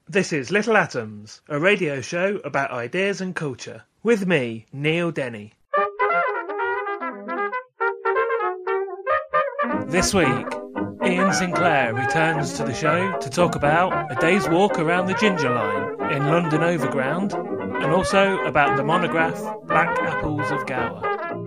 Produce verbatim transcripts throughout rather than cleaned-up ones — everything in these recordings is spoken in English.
This is Little Atoms, a radio show about ideas and culture. With me, Neil Denny. This week, Ian Sinclair returns to the show to talk about a day's walk around the Ginger Line in London Overground, and also about the monograph Black Apples of Gower.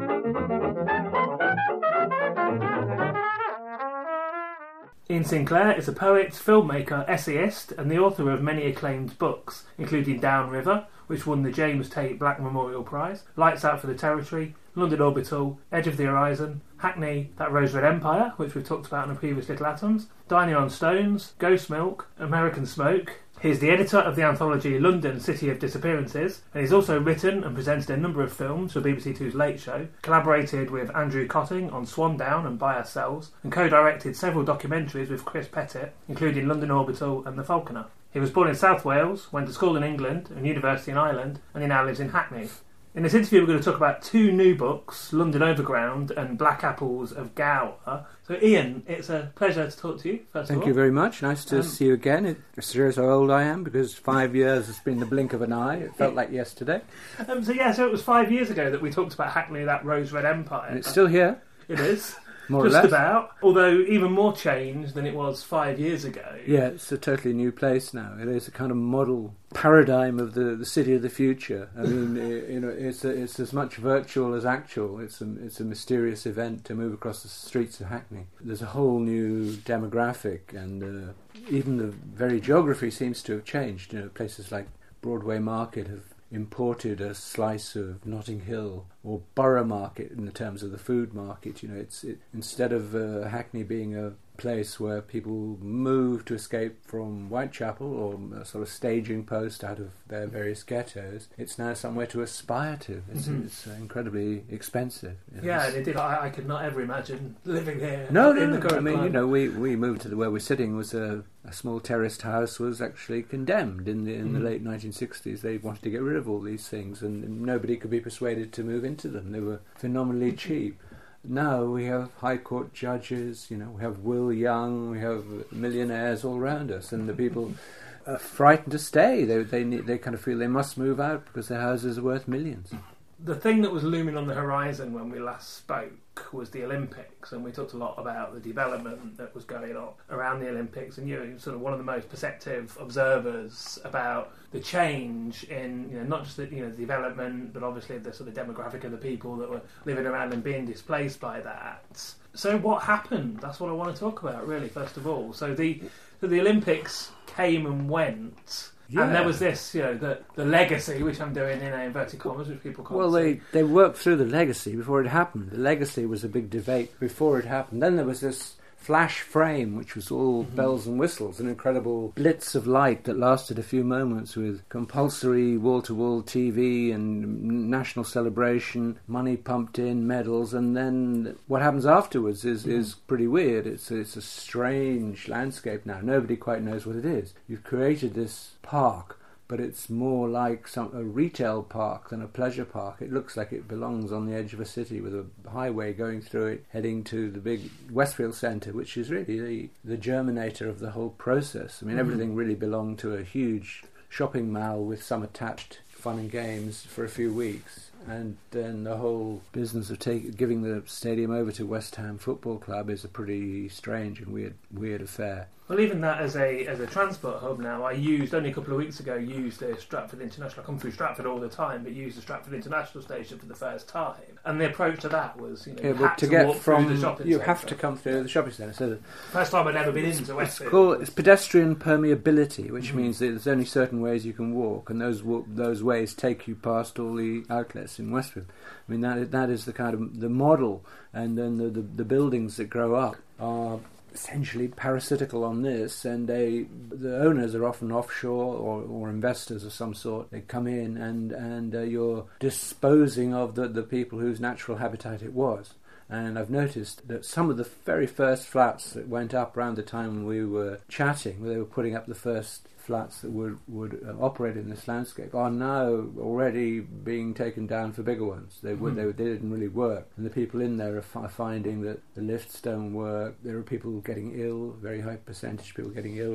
Ian Sinclair is a poet, filmmaker, essayist, and the author of many acclaimed books, including Downriver, which won the James Tate Black Memorial Prize, Lights Out for the Territory, London Orbital, Edge of the Horizon, Hackney, That Rose Red Empire, which we've talked about in a previous Little Atoms, Dining on Stones, Ghost Milk, American Smoke. He's the editor of the anthology London City of Disappearances, and he's also written and presented a number of films for B B C Two's Late Show, collaborated with Andrew Cotting on Swandown and By Ourselves, and co-directed several documentaries with Chris Pettit, including London Orbital and The Falconer. He was born in South Wales, went to school in England and university in Ireland, and he now lives in Hackney. In this interview, we're going to talk about two new books, London Overground and Black Apples of Gower. So, Ian, it's a pleasure to talk to you, first Thank of all. Thank you very much. Nice to um, see you again. It shows how old I am, because five years has been the blink of an eye. It felt like yesterday. Um, so, yeah, so it was five years ago that we talked about Hackney, That Rose Red Empire. And it's still here. It is. More Just or less. about, although even more changed than it was five years ago. Yeah, it's a totally new place now. It is a kind of model paradigm of the, the city of the future. I mean, it, you know, it's a, it's as much virtual as actual. It's a it's a mysterious event to move across the streets of Hackney. There's a whole new demographic, and uh, even the very geography seems to have changed. You know, places like Broadway Market have imported a slice of Notting Hill, or Borough Market in the terms of the food market. You know, it's it, instead of uh, Hackney being a place where people move to escape from Whitechapel, or a sort of staging post out of their various ghettos, it's now somewhere to aspire to. It's, mm-hmm. it's uh, incredibly expensive. You know. Yeah, and it did. I, I could not ever imagine living here. No, in no, the no. I mean, climate. you know, we, we moved to the, where we're sitting was a, a small terraced house was actually condemned in the in mm-hmm. the late nineteen sixties. They wanted to get rid of all these things, and nobody could be persuaded to move into them. They were phenomenally cheap. Now we have High Court judges, you know, we have Will Young, we have millionaires all around us, and the people are frightened to stay. They they need, they kind of feel they must move out because their houses are worth millions. The thing that was looming on the horizon when we last spoke was the Olympics, and we talked a lot about the development that was going on around the Olympics, and you're sort of one of the most perceptive observers about the change in, you know, not just the, you know, the development, but obviously the sort of demographic of the people that were living around and being displaced by that. So what happened? That's what I want to talk about, really, first of all. So the so the Olympics came and went. Yeah. And there was this, you know, the the legacy, which I'm doing in inverted commas, which people can't Well, see. they, they worked through the legacy before it happened. The legacy was a big debate before it happened. Then there was this flash frame, which was all mm-hmm. bells and whistles, an incredible blitz of light that lasted a few moments with compulsory wall-to-wall T V and national celebration, money pumped in, medals, and then what happens afterwards is, mm-hmm. is pretty weird. It's, it's a strange landscape now. Nobody quite knows what it is. You've created this park, but it's more like some a retail park than a pleasure park. It looks like it belongs on the edge of a city with a highway going through it, heading to the big Westfield Centre, which is really the, the germinator of the whole process. I mean, mm-hmm. everything really belonged to a huge shopping mall with some attached fun and games for a few weeks. And then the whole business of take, giving the stadium over to West Ham Football Club is a pretty strange and weird weird affair. Well, even that as a as a transport hub now, I used, only a couple of weeks ago, used the Stratford International. I come through Stratford all the time, but used the Stratford International Station for the first time. And the approach to that was, you know, yeah, you but had to, to get walk from, through the shopping you centre. have to come through the shopping centre. So the first time I'd ever been into it's Westfield. Called, it's pedestrian permeability, which mm-hmm. means that there's only certain ways you can walk, and those those ways take you past all the outlets in Westfield. I mean, that that is the kind of the model, and then the, the, the buildings that grow up are essentially parasitical on this, and they the owners are often offshore or, or investors of some sort. They come in and and uh, you're disposing of the, the people whose natural habitat it was. And I've noticed that some of the very first flats that went up around the time we were chatting, where they were putting up the first flats that would, would uh, operate in this landscape, are now already being taken down for bigger ones. They, would, mm-hmm. they, they didn't really work. And the people in there are f- finding that the lifts don't work. There are people getting ill, very high percentage of people getting ill from the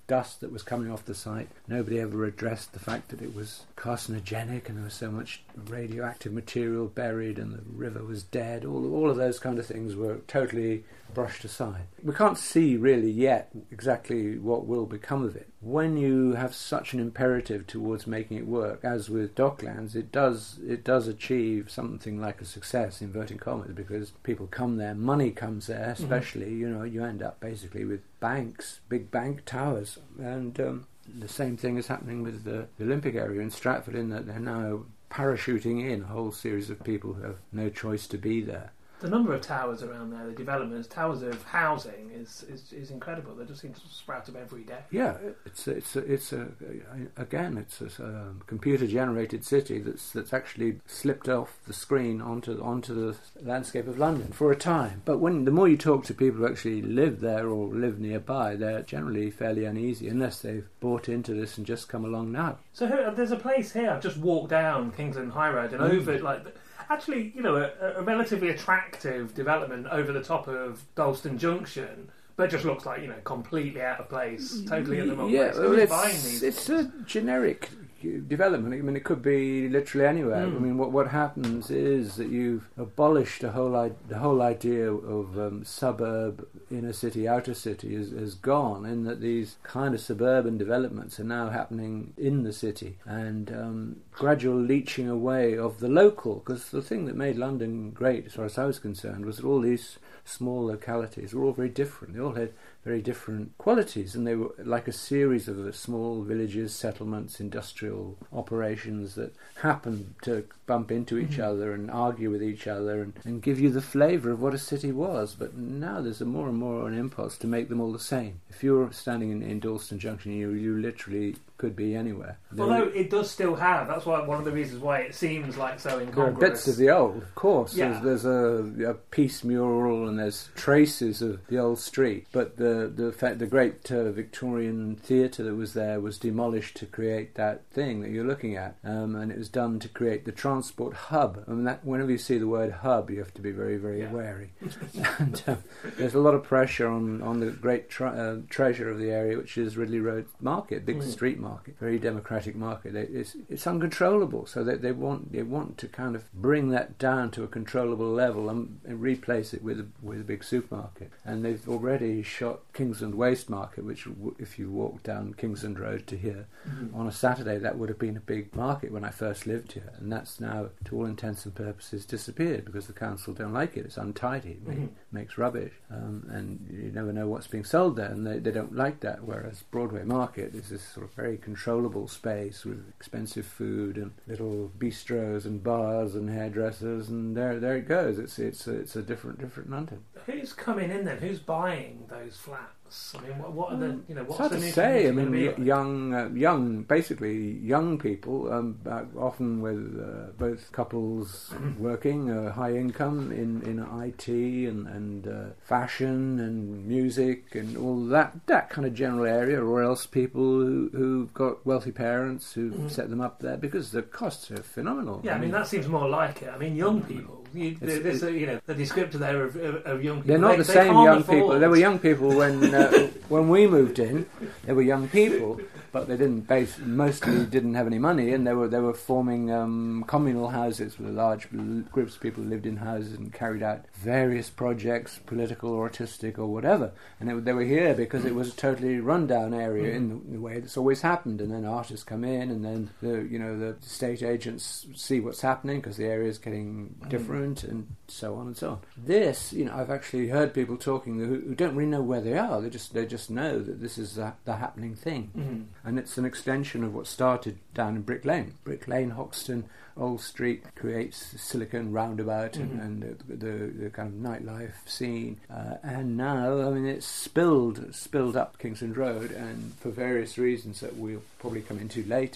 dust that was coming off the site. Nobody ever addressed the fact that it was carcinogenic and there was so much radioactive material buried and the river was dead. All, all of those kind of things were totally brushed aside. We can't see really yet exactly what will become of it. When you have such an imperative towards making it work, as with Docklands, it does it does achieve something like a success, inverting commas, because people come there, money comes there, especially, mm-hmm. you know, you end up basically with banks, big bank towers, and um, the same thing is happening with the, the Olympic area in Stratford, in that they're now parachuting in a whole series of people who have no choice to be there. The number of towers around there, the developments, towers of housing is, is, is incredible. They just seem to sprout up every day. Yeah, it's a, it's a, it's a, again, it's a, a computer-generated city that's that's actually slipped off the screen onto onto the landscape of London for a time. But when the more you talk to people who actually live there or live nearby, they're generally fairly uneasy unless they've bought into this and just come along now. So here, there's a place here. I've just walked down Kingsland High Road and mm. over like. The, Actually, you know, a, a relatively attractive development over the top of Dalston Junction, but just looks like, you know, completely out of place, totally at the moment. Yeah, well, Who's it's, buying these? It's a generic development. I mean, it could be literally anywhere. Mm. I mean, what what happens is that you've abolished the whole I- the whole idea of um, suburb, inner city, outer city is, is gone, in that these kind of suburban developments are now happening in the city, and um, gradual leaching away of the local. Because the thing that made London great, as far as I was concerned, was that all these small localities were all very different. They all had very different qualities, and they were like a series of small villages, settlements, industrial operations that happened to bump into each mm-hmm. other and argue with each other and, and give you the flavour of what a city was. But now there's a more and more an impulse to make them all the same. If you're standing in, in Dalston Junction, you you literally could be anywhere. There Although it does still have, that's why one of the reasons why it seems like so incongruous. There are bits of the old, of course. Yeah. There's, there's a, a peace mural and there's traces of the old street. But the the fact, the great uh, Victorian theatre that was there was demolished to create that thing that you're looking at, um, and it was done to create the transport hub. I mean, that, whenever you see the word hub, you have to be very, very yeah. wary. and um, there's a lot of pressure on on the great tre- uh, treasure of the area, which is Ridley Road Market, big mm. street market, very democratic market. They, it's it's uncontrollable, so they they want they want to kind of bring that down to a controllable level and, and replace it with a, with a big supermarket. And they've already shot Kingsland Waste Market, which if you walk down Kingsland Road to here mm-hmm. on a Saturday, that would have been a big market when I first lived here, and that's now, to all intents and purposes, disappeared because the council don't like it. It's untidy, it mm-hmm. makes rubbish, um, and you never know what's being sold there, and they, they don't like that. Whereas Broadway Market is this sort of very controllable space with expensive food and little bistros and bars and hairdressers, and there there it goes. It's it's a, it's a different different London. Who's coming in then? Who's buying those flats? I mean, what, what are the you know? What's it's hard the to new say. I mean, be y- like? young, uh, young, basically young people, um, uh, often with uh, both couples working, uh, high income in, in I T and and uh, fashion and music and all that that kind of general area, or else people who who've got wealthy parents who've mm. set them up there because the costs are phenomenal. Yeah, I mean, that seems more like it. I mean, young people. You, there's a, you know, the descriptor there of, of, of young people. They're not they, the they same can't young afford. people. They were young people when uh, when we moved in. They were young people, but they didn't base, mostly didn't have any money, and they were they were forming um, communal houses with large groups of people who lived in houses and carried out various projects, political or artistic or whatever. And it, they were here because it was a totally rundown area mm-hmm. in, the, in the way that's always happened. And then artists come in, and then the you know the estate agents see what's happening because the area is getting different, mm-hmm. and so on and so on. This, you know, I've actually heard people talking who, who don't really know where they are. They just they just know that this is the, the happening thing, mm-hmm. and it's an extension of what started down in Brick Lane. Brick Lane, Hoxton, Old Street creates the Silicon Roundabout mm-hmm. and, and the, the, the kind of nightlife scene, uh, and now I mean it's spilled spilled up Kingsland Road, and for various reasons that we'll probably come into later.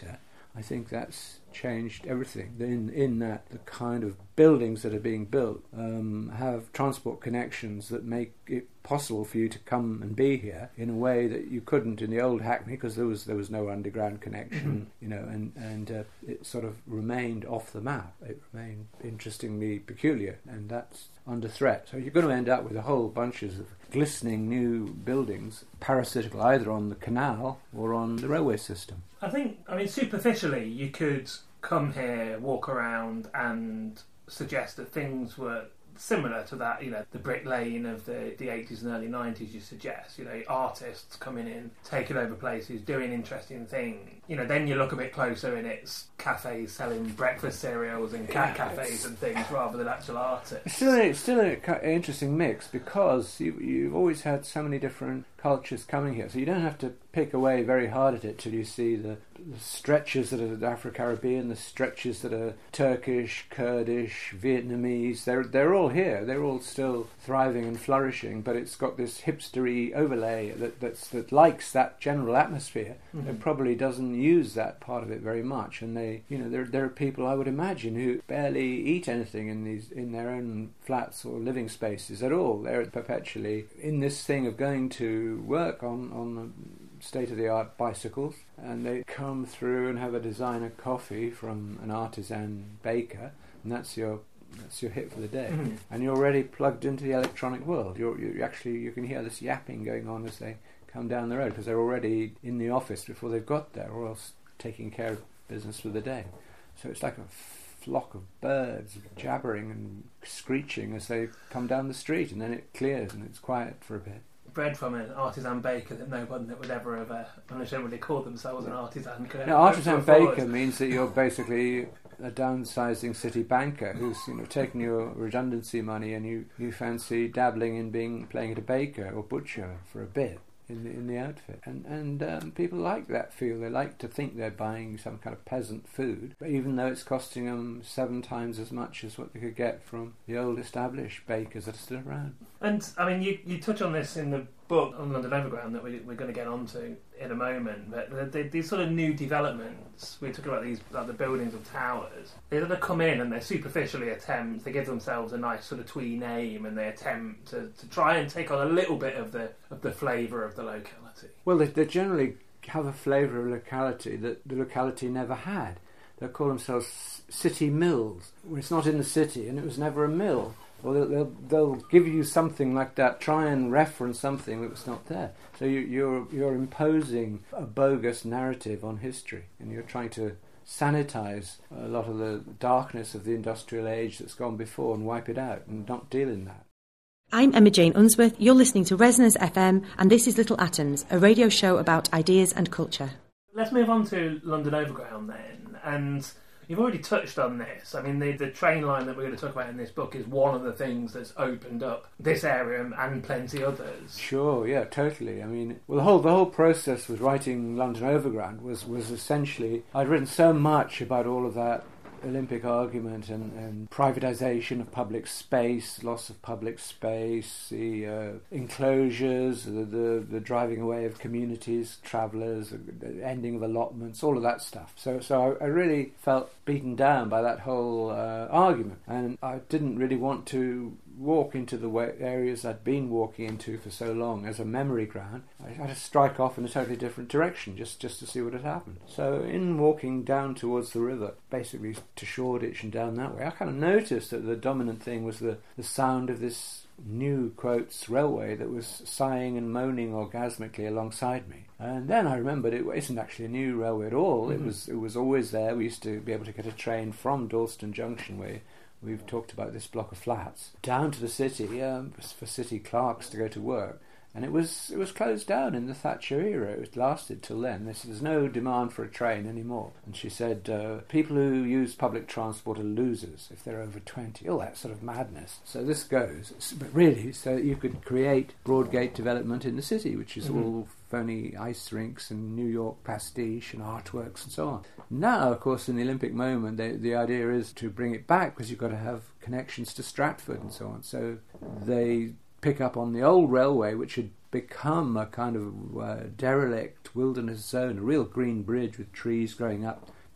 I think that's changed everything. In in that the kind of buildings that are being built um, have transport connections that make it possible for you to come and be here in a way that you couldn't in the old Hackney, because there was there was no underground connection, you know, and and uh, it sort of remained off the map. It remained interestingly peculiar, and that's under threat. So you're going to end up with a whole bunches of glistening new buildings, parasitical either on the canal or on the railway system. I think, I mean, superficially, you could come here, walk around, and suggest that things were similar to that, you know, the Brick Lane of the, the eighties and early nineties, you suggest, you know, artists coming in, taking over places, doing interesting things. You know, then you look a bit closer and it's cafes selling breakfast cereals and cat yeah, cafes and things rather than actual artists. It's still, it's still an interesting mix because you, you've always had so many different cultures coming here, so you don't have to pick away very hard at it till you see the, the stretches that are Afro-Caribbean, the stretches that are Turkish, Kurdish, Vietnamese. They're they're all here. They're all still thriving and flourishing, but it's got this hipstery overlay that that's, that likes that general atmosphere. Mm-hmm. It probably doesn't use that part of it very much, and they, you know, there there are people I would imagine who barely eat anything in these in their own flats or living spaces at all. They're perpetually in this thing of going to work on on state-of-the-art bicycles, and they come through and have a designer coffee from an artisan baker, and that's your that's your hit for the day. Mm-hmm. And you're already plugged into the electronic world. You're you actually you can hear this yapping going on as they come down the road because they're already in the office before they've got there, or else taking care of business for the day. So it's like a flock of birds jabbering and screeching as they come down the street, and then it clears and it's quiet for a bit. Bread from an artisan baker that no one that would ever have, uh, unless they really called themselves an artisan, could no, artisan baker means that you're basically a downsizing city banker who's, you know, taken your redundancy money and you, you fancy dabbling in being playing at a baker or butcher for a bit in the in the outfit, and and um, people like that feel. They like to think they're buying some kind of peasant food, but even though it's costing them seven times as much as what they could get from the old established bakers that are still around. And I mean, you, you touch on this in the book on London Overground that we, we're going to get onto in a moment, but the, the, these sort of new developments, we talk about these, like the buildings of towers, they sort of come in and they superficially attempt, they give themselves a nice sort of twee name, and they attempt to, to try and take on a little bit of the of the flavour of the locality. Well, they, they generally have a flavour of locality that the locality never had. They call themselves city mills, where it's not in the city and it was never a mill. Or they'll, they'll, they'll give you something like that, try and reference something that was not there. So you, you're you're imposing a bogus narrative on history, and you're trying to sanitize a lot of the darkness of the industrial age that's gone before and wipe it out and not deal in that. I'm Emma Jane Unsworth. You're listening to Resonance F M, and this is Little Atoms, a radio show about ideas and culture. Let's move on to London Overground then, and you've already touched on this. I mean, the, the train line that we're going to talk about in this book is one of the things that's opened up this area and plenty others. Sure, yeah, totally. I mean, well, the whole the whole process with writing London Overground was, was essentially, I'd written so much about all of that Olympic argument and, and privatisation of public space, loss of public space, the uh, enclosures, the, the the driving away of communities, travellers, the ending of allotments, all of that stuff. So so I, I really felt beaten down by that whole uh, argument, and I didn't really want to walk into the way, areas I'd been walking into for so long as a memory ground. I had to strike off in a totally different direction just, just to see what had happened. So in walking down towards the river, basically to Shoreditch and down that way, I kind of noticed that the dominant thing was the, the sound of this new, quotes, railway that was sighing and moaning orgasmically alongside me. And then I remembered it isn't actually a new railway at all. Mm-hmm. It was it was always there. We used to be able to get a train from Dalston Junction, where we've talked about this block of flats, down to the city um, for city clerks to go to work. And it was it was closed down in the Thatcher era. It lasted till then. There's, there's no demand for a train anymore. And she said, uh, people who use public transport are losers if they're over twenty. Oh, that sort of madness. So this goes. But really, so you could create Broadgate development in the city, which is mm-hmm. all phony ice rinks and New York pastiche and artworks and so on. Now, of course, in the Olympic moment, they, the idea is to bring it back because you've got to have connections to Stratford and so on. So they pick up on the old railway, which had become a kind of uh, derelict wilderness zone, a real green bridge with trees growing up,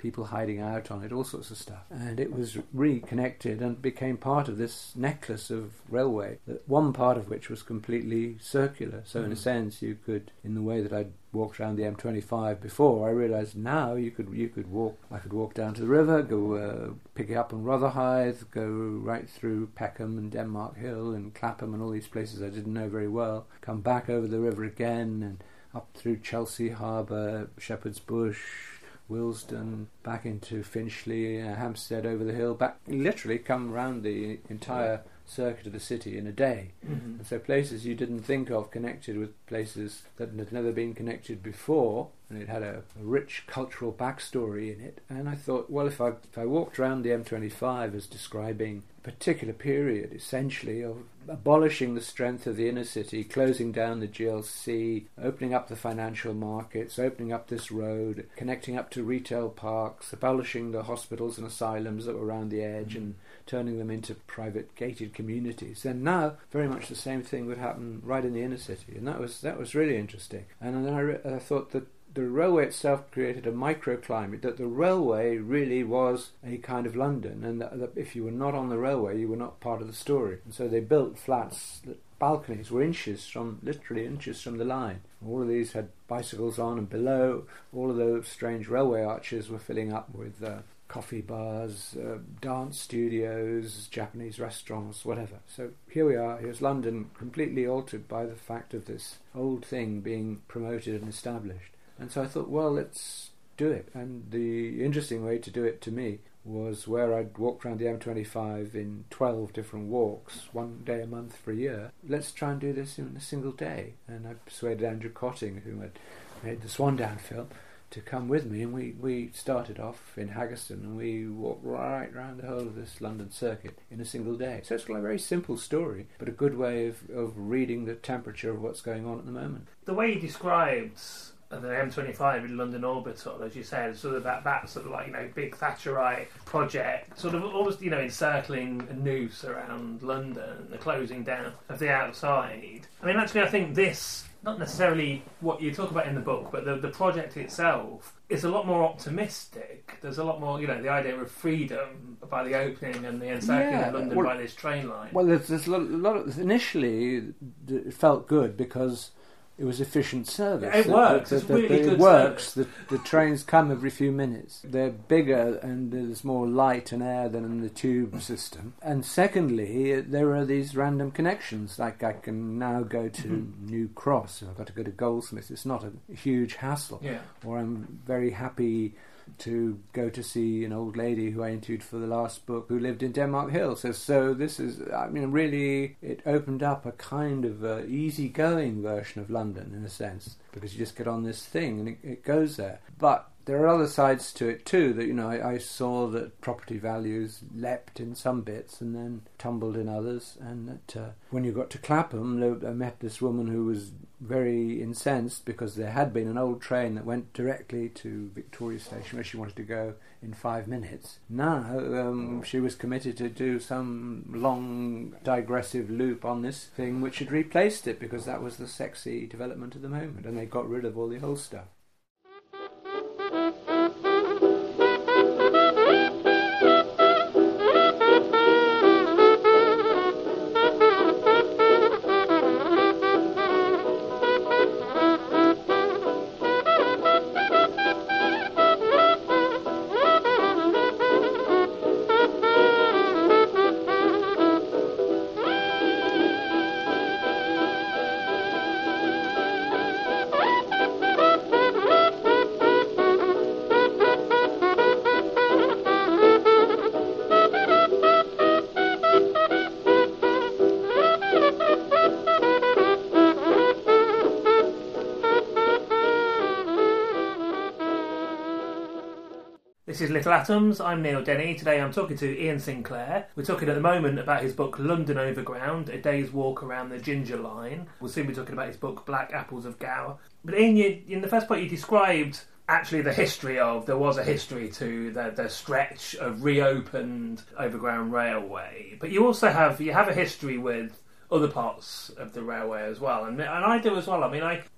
people hiding out on it, all sorts of stuff. And it was reconnected and became part of this necklace of railway, that one part of which was completely circular. So mm. in a sense, you could, in the way that I'd walked around the M twenty-five before, I realised now you could you could walk. I could walk down to the river, go uh, pick it up on Rotherhithe, go right through Peckham and Denmark Hill and Clapham and all these places I didn't know very well. Come back over the river again and up through Chelsea Harbour, Shepherd's Bush, Willesden, back into Finchley, uh, Hampstead over the hill, back, literally come round the entire circuit of the city in a day. Mm-hmm. And so places you didn't think of connected with places that had never been connected before, and it had a, a rich cultural backstory in it. And I thought, well, if I, if I walked around the M twenty-five as describing a particular period, essentially, of abolishing the strength of the inner city, closing down the G L C, opening up the financial markets, opening up this road, connecting up to retail parks, abolishing the hospitals and asylums that were around the edge, mm-hmm. and turning them into private gated communities, then now very much the same thing would happen right in the inner city. And that was that was really interesting. And then I, re- I thought that the railway itself created a microclimate, that the railway really was a kind of London, and that, that if you were not on the railway, you were not part of the story. And so they built flats that balconies were inches from, literally inches from the line. All of these had bicycles on, and below, all of those strange railway arches were filling up with uh, coffee bars, uh, dance studios, Japanese restaurants, whatever. So here we are, here's London completely altered by the fact of this old thing being promoted and established. And so I thought, well, let's do it. And the interesting way to do it to me was where I'd walked around the M twenty-five in twelve different walks, one day a month for a year. Let's try and do this in a single day. And I persuaded Andrew Cotting, who had made the Swandown film, to come with me, and we, we started off in Haggerston, and we walked right round the whole of this London circuit in a single day. So it's like a very simple story, but a good way of, of reading the temperature of what's going on at the moment. The way he describes the M twenty-five in London Orbital, as you said, sort of that, that sort of like, you know, big Thatcherite project, sort of almost, you know, encircling a noose around London, the closing down of the outside. I mean, actually, I think this, not necessarily what you talk about in the book, but the, the project itself is a lot more optimistic. There's a lot more, you know, the idea of freedom by the opening and the encircling yeah, of London well, by this train line. Well, there's, there's a lot, a lot of, initially it felt good because it was efficient service. It works. The, the, it's the, really the, good It works. service. The, the trains come every few minutes. They're bigger and there's more light and air than in the tube system. And secondly, there are these random connections. Like I can now go to mm-hmm. New Cross. I've got to go to Goldsmiths. It's not a huge hassle. Yeah. Or I'm very happy to go to see an old lady who I interviewed for the last book who lived in Denmark Hill. So, so this is, I mean, really, it opened up a kind of uh, easy-going version of London, in a sense, because you just get on this thing and it, it goes there. But there are other sides to it too, that, you know, I, I saw that property values leapt in some bits and then tumbled in others, and that uh, when you got to Clapham, I met this woman who was very incensed because there had been an old train that went directly to Victoria Station where she wanted to go in five minutes. Now um, she was committed to do some long digressive loop on this thing which had replaced it, because that was the sexy development of the moment, and they got rid of all the old stuff. This is Little Atoms, I'm Neil Denny. Today I'm talking to Ian Sinclair. We're talking at the moment about his book London Overground, A Day's Walk Around the Ginger Line. We'll soon be talking about his book Black Apples of Gower. But Ian, you, in the first part you described actually the history of, there was a history to the, the stretch of reopened Overground Railway. But you also have, you have a history with other parts of the railway as well, and, and I do as well. I mean, I,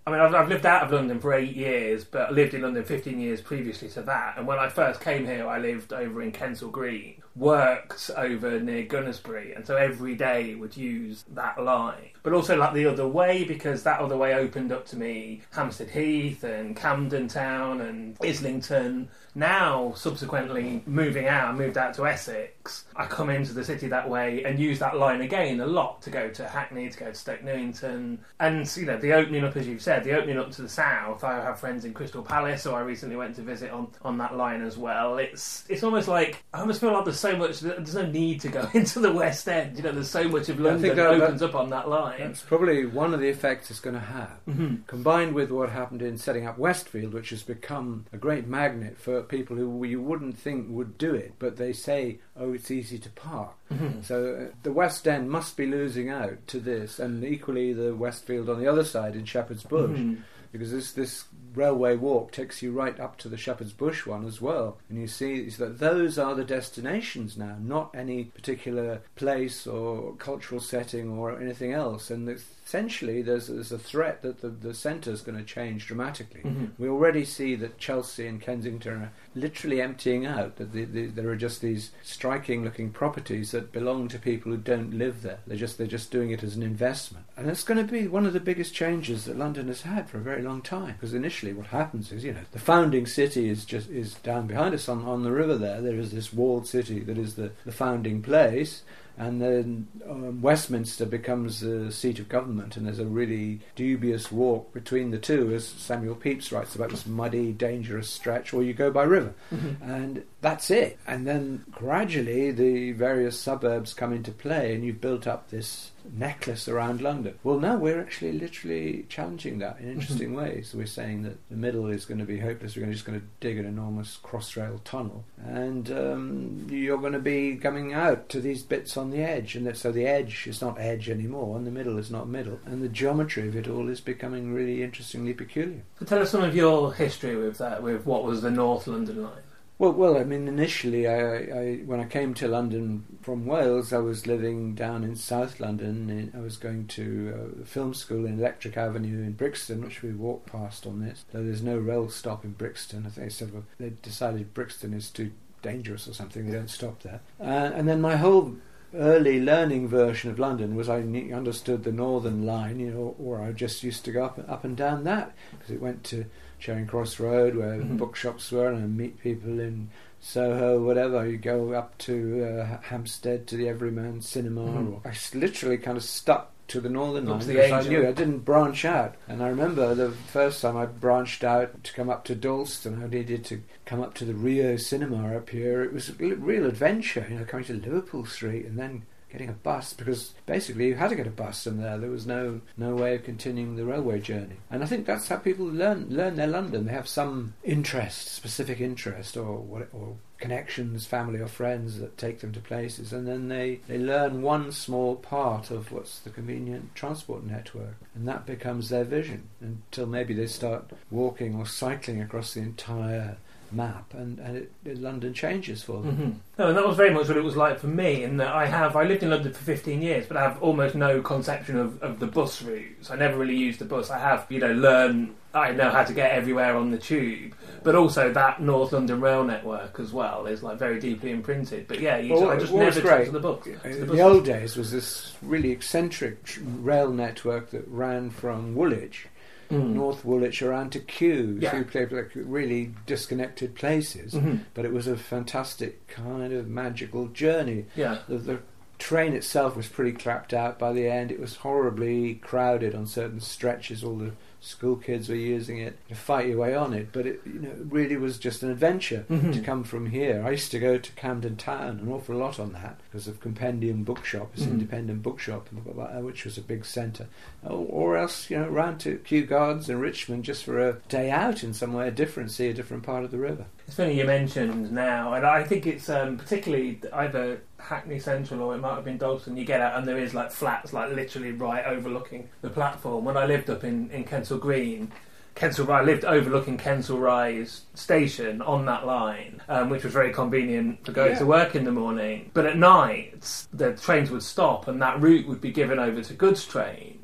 I mean, I've, I've lived out of London for eight years, but I lived in London fifteen years previously to that. And when I first came here, I lived over in Kensal Green, worked over near Gunnersbury, and so every day would use that line. But also like the other way, because that other way opened up to me Hampstead Heath and Camden Town and Islington. Now, subsequently moving out, I moved out to Essex. I come into the city that way and use that line again a lot to go to Hackney, to go to Stoke Newington. And, you know, the opening up, as you've said, the opening up to the south. I have friends in Crystal Palace, so I recently went to visit on, on that line as well. It's it's almost like, I almost feel like there's so much, there's no need to go into the West End. You know, there's so much of London that opens that, up on that line. That's probably one of the effects it's going to have. Mm-hmm. Combined with what happened in setting up Westfield, which has become a great magnet for people who you wouldn't think would do it, but they say, oh, it's easy to park. Mm-hmm. So uh, the West End must be losing out to this, and equally the Westfield on the other side in Shepherd's Bush. Mm-hmm. Because this this railway walk takes you right up to the Shepherd's Bush one as well. And you see that those are the destinations now, not any particular place or cultural setting or anything else. And essentially there's, there's a threat that the, the centre is going to change dramatically. Mm-hmm. We already see that Chelsea and Kensington are literally emptying out, that the, the, there are just these striking-looking properties that belong to people who don't live there. They're just, they're just doing it as an investment. And it's going to be one of the biggest changes that London has had for a very long time, because initially what happens is, you know, the founding city is just is down behind us on, on the river there. There is this walled city that is the, the founding place, and then um, Westminster becomes the seat of government, and there's a really dubious walk between the two, as Samuel Pepys writes about, this muddy, dangerous stretch, or you go by river. Mm-hmm. And that's it. And then gradually the various suburbs come into play, and you've built up this necklace around London. Well, now we're actually literally challenging that in interesting mm-hmm. ways. We're saying that the middle is going to be hopeless. We're going to, just going to dig an enormous crossrail tunnel, and um, you're going to be coming out to these bits on the edge, and that, so the edge is not edge anymore, and the middle is not middle, and the geometry of it all is becoming really interestingly peculiar. So tell us some of your history with that, with what was the North London line. Well, well, I mean, initially, I, I, when I came to London from Wales, I was living down in South London. In, I was going to uh, film school in Electric Avenue in Brixton, which we walked past on this. Though there's no rail stop in Brixton. I think they said, well, they decided Brixton is too dangerous or something. They don't stop there. Uh, and then my whole early learning version of London was I understood the Northern Line, you know, or I just used to go up, up and down that, because it went to Charing Cross Road, where mm-hmm. bookshops were, and I meet people in Soho, whatever. You go up to uh, Hampstead to the Everyman Cinema. Mm-hmm. Or I literally kind of stuck to the Northern Line because I knew I didn't branch out. And I remember the first time I branched out to come up to Dalston, I needed to come up to the Rio Cinema up here. It was a real adventure, you know, coming to Liverpool Street and then getting a bus, because basically you had to get a bus from there. There was no no way of continuing the railway journey. And I think that's how people learn learn their London. They have some interest, specific interest, or what, or connections, family or friends that take them to places, and then they, they learn one small part of what's the convenient transport network, and that becomes their vision until maybe they start walking or cycling across the entire map, and, and it, it, London changes for them. Mm-hmm. No, and that was very much what it was like for me, in that I have I lived in London for fifteen years, but I have almost no conception of, of the bus routes. I never really used the bus. I have, you know, learned, I know how to get everywhere on the tube, but also that North London rail network as well is like very deeply imprinted. But yeah, you well, I just what never great took to the book. In the, the old days was this really eccentric tr- rail network that ran from Woolwich, Mm. North Woolwich around to Kew, yeah. through like really disconnected places, mm-hmm. but it was a fantastic kind of magical journey. Yeah. The, the train itself was pretty clapped out by the end. It was horribly crowded on certain stretches. All the school kids were using it to fight your way on it, but it, you know, it really was just an adventure mm-hmm. to come from here. I used to go to Camden Town an awful lot on that because of Compendium Bookshop, this mm-hmm. independent bookshop, which was a big centre, or, or else, you know, round to Kew Gardens in Richmond just for a day out in somewhere different, see a different part of the river. It's funny you mentioned now, and I think it's um, particularly either Hackney Central or it might have been Dalston. You get out and there is like flats, like literally right overlooking the platform. When I lived up in, in Kensal Green, Kensal I lived overlooking Kensal Rise station on that line, um, which was very convenient for going yeah. to work in the morning. But at night, the trains would stop and that route would be given over to goods trains.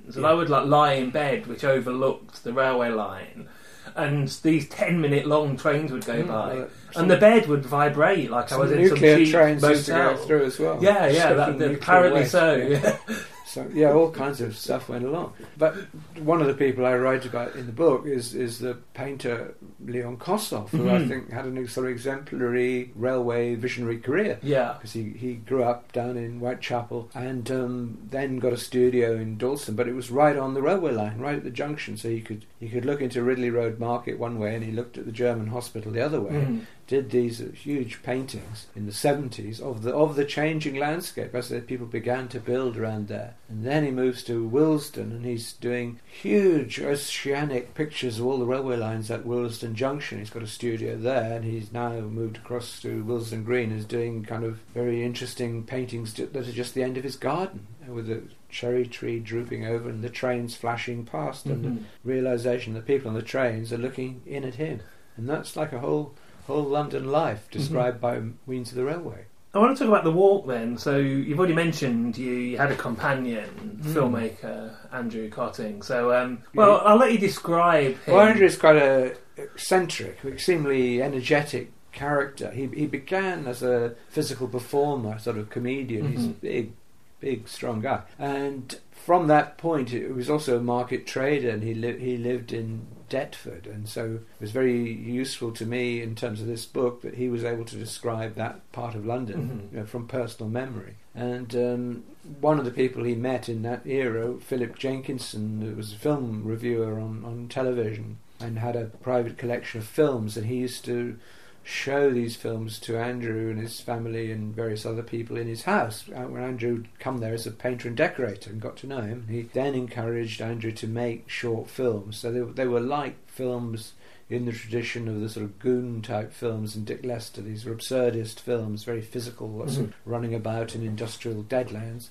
trains, and Yeah. I would like lie in bed, which overlooked the railway line, and these ten-minute-long trains would go Mm, by, well, and the bed would vibrate like I some was in some nuclear cheap trains motel. used to go through as well. Yeah, yeah, that, Shaking that, nuclear apparently waste, so. yeah. Yeah. So yeah, all kinds of stuff went along. But one of the people I write about in the book is is the painter Leon Kossoff, who I Mhm. think had a sort of exemplary railway visionary career. Yeah. Because he, he grew up down in Whitechapel and um, then got a studio in Dalston, but it was right on the railway line, right at the junction, so you could you could look into Ridley Road Market one way and he looked at the German hospital the other way. Mm. Did these uh, huge paintings in the seventies of the of the changing landscape as the people began to build around there. And then he moves to Willesden and he's doing huge oceanic pictures of all the railway lines at Willesden Junction. He's got a studio there, and he's now moved across to Willesden Green and is doing kind of very interesting paintings that are just the end of his garden, with the cherry tree drooping over and the trains flashing past, Mm-hmm. and the realisation that people on the trains are looking in at him. And that's like a whole whole London life described mm-hmm. by means of the railway. I want to talk about the walk then. So you've already mentioned you, you had a companion, Mm. filmmaker Andrew Cotting. So, um, well, I'll let you describe him. Well, Andrew is quite a eccentric, extremely energetic character. He he began as a physical performer, sort of comedian. Mm-hmm. He's a big, big, strong guy, and from that point, he was also a market trader, and he lived he lived in Deptford, and so it was very useful to me in terms of this book that he was able to describe that part of London Mm-hmm. you know, from personal memory. And um, one of the people he met in that era, Philip Jenkinson, who was a film reviewer on, on television and had a private collection of films, and he used to show these films to Andrew and his family and various other people in his house. When Andrew would come there as a painter and decorator and got to know him, he then encouraged Andrew to make short films. So they, they were like films in the tradition of the sort of Goon type films and Dick Lester. These were absurdist films, very physical, lots Mm-hmm. of running about in industrial deadlands.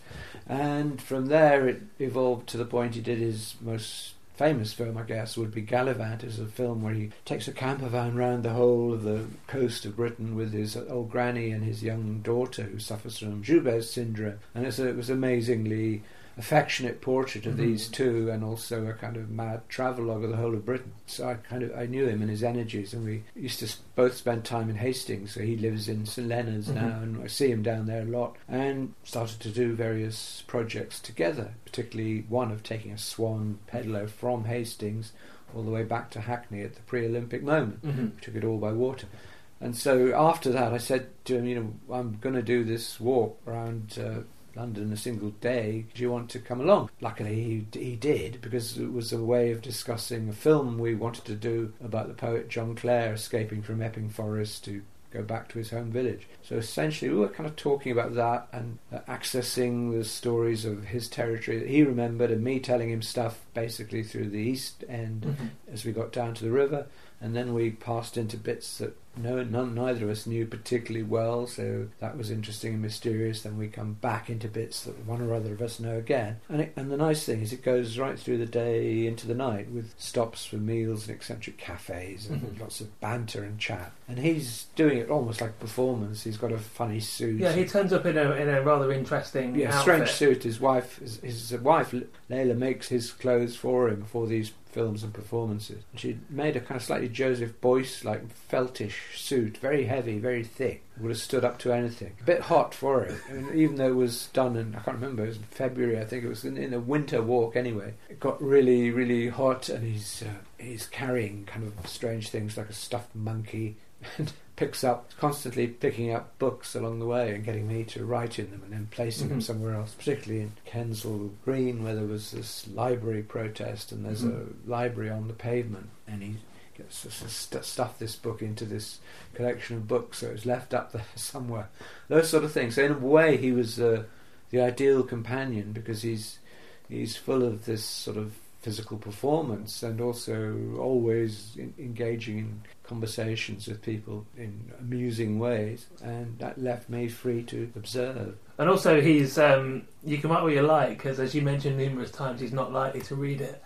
And from there it evolved to the point he did his most famous film, I guess, would be Gallivant, is a film where he takes a camper van round the whole of the coast of Britain with his old granny and his young daughter who suffers from Joubert's syndrome. And it's a, it was amazingly affectionate portrait of Mm-hmm. these two, and also a kind of mad travelogue of the whole of Britain. So I kind of I knew him and his energies, and we used to both spend time in Hastings. So he lives in St Leonard's Mm-hmm. now, and I see him down there a lot, and started to do various projects together, particularly one of taking a Swan Pedalo from Hastings all the way back to Hackney at the pre-Olympic moment. Mm-hmm. We took it all by water. And so after that I said to him, you know, I'm going to do this walk around uh, London a single day. Do you want to come along? Luckily he, he did, because it was a way of discussing a film we wanted to do about the poet John Clare escaping from Epping Forest to go back to his home village. So essentially we were kind of talking about that and uh, accessing the stories of his territory that he remembered, and me telling him stuff basically through the East End Mm-hmm. as we got down to the river. And then we passed into bits that no, none, neither of us knew particularly well, so that was interesting and mysterious. Then we come back into bits that one or other of us know again. And it, and the nice thing is it goes right through the day into the night, with stops for meals and eccentric cafes and Mhm. lots of banter and chat. And he's doing it almost like performance. He's got a funny suit. Yeah, he turns up in a in a rather interesting Yeah, outfit. strange suit. His wife, his, his wife Layla, makes his clothes for him for these films and performances. And she made a kind of slightly Joseph Boyce like feltish suit, very heavy, very thick. Would have stood up to anything. A bit hot for him. I mean, even though it was done in, I can't remember, it was in February, I think it was in, in a winter walk anyway. It got really, really hot, and he's uh, he's carrying kind of strange things like a stuffed monkey, and picks up, constantly picking up books along the way and getting me to write in them and then placing them Mhm. somewhere else, particularly in Kensal Green, where there was this library protest, and there's Mhm. a library on the pavement, and he gets to st- stuff this book into this collection of books, so it's left up there somewhere. Those sort of things. So in a way, he was uh, the ideal companion, because he's he's full of this sort of physical performance, and also always in, engaging in conversations with people in amusing ways, and that left me free to observe. And also, he's um, you can write what you like, because as you mentioned numerous times, he's not likely to read it.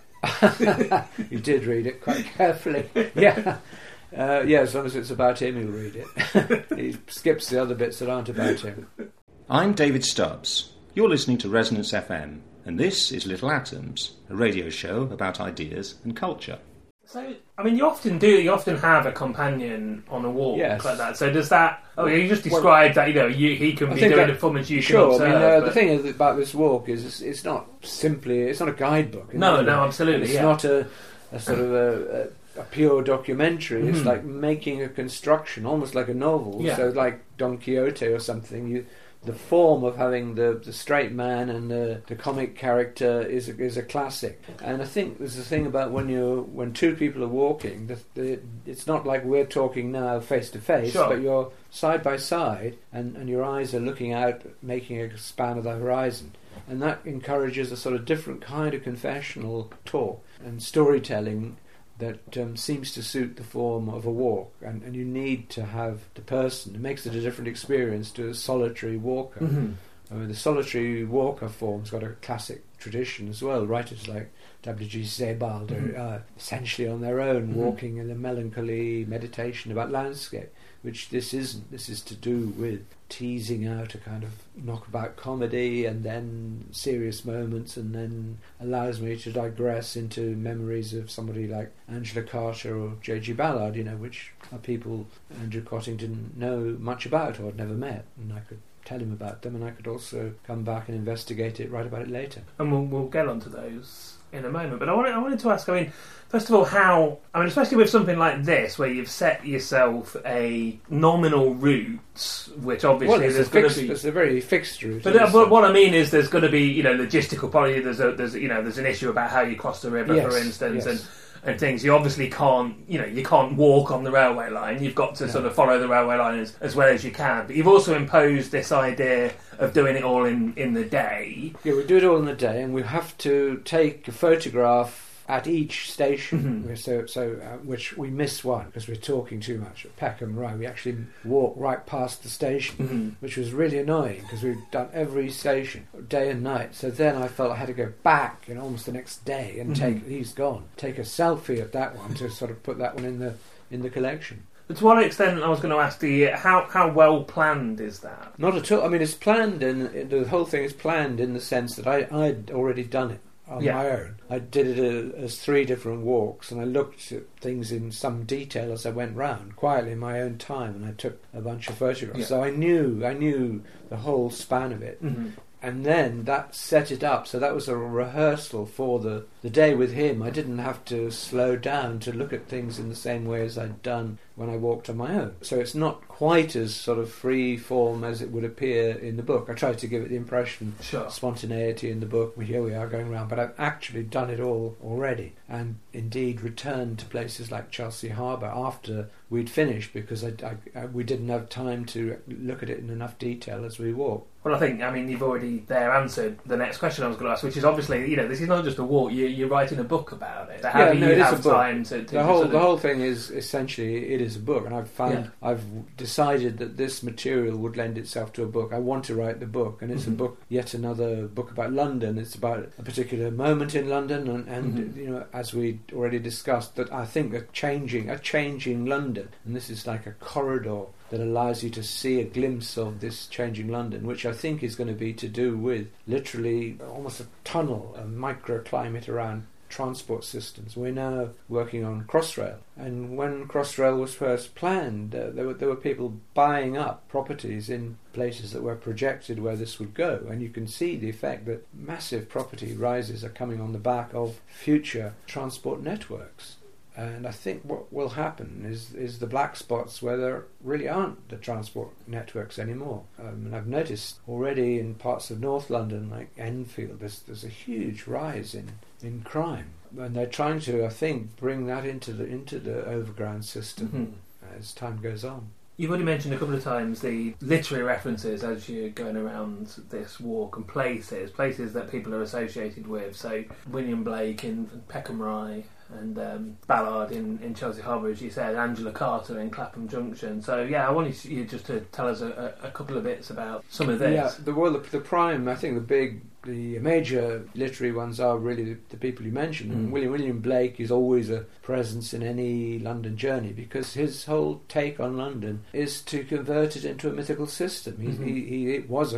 You did read it quite carefully. Yeah. Uh, yeah, as long as it's about him, he'll read it. He skips the other bits that aren't about him. I'm David Stubbs. You're listening to Resonance F M, and this is Little Atoms, a radio show about ideas and culture. So, I mean, you often do, you often have a companion on a walk Yes. like that. So does that, oh, you just described that, you know, you, he can I be think doing that- the performance, you Sure, can observe. I mean, uh, but- the thing is about this walk is it's, it's not simply, it's not a guidebook. in No, any no, way. absolutely, It's yeah. not a, a sort of a, a, a pure documentary. It's Mhm. like making a construction, almost like a novel. Yeah. So like Don Quixote or something, you... The form of having the, the straight man and the, the comic character is a, is a classic, and I think there's a thing about when you when two people are walking, the, the, it's not like we're talking now face to face, Sure. but you're side by side, and, and your eyes are looking out, making a span of the horizon, and that encourages a sort of different kind of confessional talk and storytelling that um, seems to suit the form of a walk, and, and you need to have the person. It makes it a different experience to a solitary walker. Mhm. I mean, the solitary walker form's got a classic tradition as well. Writers like W G Sebald are Mhm. uh, essentially on their own, Mhm. walking in a melancholy meditation about landscape, which this isn't. This is to do with teasing out a kind of knockabout comedy and then serious moments, and then allows me to digress into memories of somebody like Angela Carter or J G Ballard, you know, which are people Andrew Cotting didn't know much about or had never met, and I could tell him about them, and I could also come back and investigate it, write about it later. And we'll, we'll get onto those in a moment. But I wanted, I wanted to ask, I mean, first of all, how, I mean, especially with something like this, where you've set yourself a nominal route, which obviously Well, it's there's a, going fixed, to be... it's a very fixed route. But, uh, It's, but uh, what I mean is, there's going to be, you know, logistical probably. There's a, there's, you know, there's an issue about how you cross the river, Yes, for instance, yes. and and things. You obviously can't, you know, you can't walk on the railway line. You've got to No. sort of follow the railway line as, as well as you can. But you've also imposed this idea of doing it all in, in the day. Yeah, we do it all in the day, and we have to take a photograph at each station, Mhm. so, so uh, which we miss one because we're talking too much. At Peckham Rye, we actually walked right past the station, Mhm. which was really annoying because we'd done every station, day and night. So then I felt I had to go back, you know, almost the next day and Mhm. take, he's gone, take a selfie of that one to sort of put that one in the in the collection. But to what extent, I was going to ask the how how well planned is that? Not at all. I mean, it's planned, in the whole thing is planned in the sense that I, I'd already done it on Yeah. my own. I did it a, as three different walks, and I looked at things in some detail as I went round, quietly in my own time, and I took a bunch of photographs. Yeah. So I knew, I knew the whole span of it. Mm-hmm. And then that set it up, so that was a rehearsal for the, the day with him. I didn't have to slow down to look at things in the same way as I'd done when I walked on my own. So it's not quite as sort of free form as it would appear in the book. I tried to give it the impression, Sure. spontaneity in the book, well, here we are going around, but I've actually done it all already, and indeed returned to places like Chelsea Harbour after we'd finished, because I, I, I, we didn't have time to look at it in enough detail as we walked. Well, I think, I mean, you've already there answered the next question I was going to ask, which is obviously, you know, this is not just a walk, you, you're writing a book about it. So how Yeah, do no, you it is have a book. time to, to The whole sort of- the whole thing is essentially it is a book, and I've found Yeah. I've decided that this material would lend itself to a book. I want to write the book, and it's Mhm. a book, yet another book about London. It's about a particular moment in London, and, and Mhm. you know, as we already discussed, that I think a changing a changing London, and this is like a corridor that allows you to see a glimpse of this changing London, which I think is going to be to do with literally almost a tunnel, a microclimate around transport systems. We're now working on Crossrail, and when Crossrail was first planned, uh, there were there were people buying up properties in places that were projected where this would go, and you can see the effect that massive property rises are coming on the back of future transport networks. And I think what will happen is is the black spots where there really aren't the transport networks anymore. Um, and I've noticed already in parts of North London, like Enfield, there's there's a huge rise in, in crime, and they're trying to, I think, bring that into the into the overground system Mhm. as time goes on. You've already mentioned a couple of times the literary references as you're going around this walk, and places, places that people are associated with. So William Blake in Peckham Rye, and um, Ballard in, in Chelsea Harbour, as you said, Angela Carter in Clapham Junction. So yeah, I wanted you just to tell us a, a, a couple of bits about some of this. Yeah, the well, the, the prime, I think the big, the major literary ones are really the, the people you mentioned. Mm. And William William Blake is always a presence in any London journey, because his whole take on London is to convert it into a mythical system. He, Mhm. he, he it was a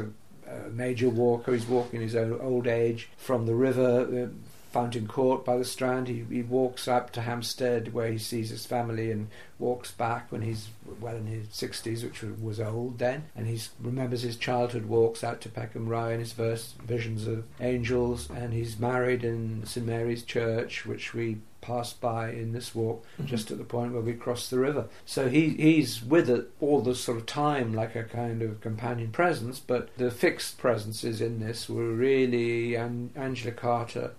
a major walker. He's walking his own old age from the river, uh, Fountain Court by the Strand. He, he walks up to Hampstead where he sees his family and walks back when he's well in his sixties, which was old then, and he remembers his childhood walks out to Peckham Rye and his first visions of angels, and he's married in St Mary's Church, which we passed by in this walk, mm-hmm. just at the point where we crossed the river. So he he's with it all the sort of time like a kind of companion presence, but the fixed presences in this were really An- Angela Carter,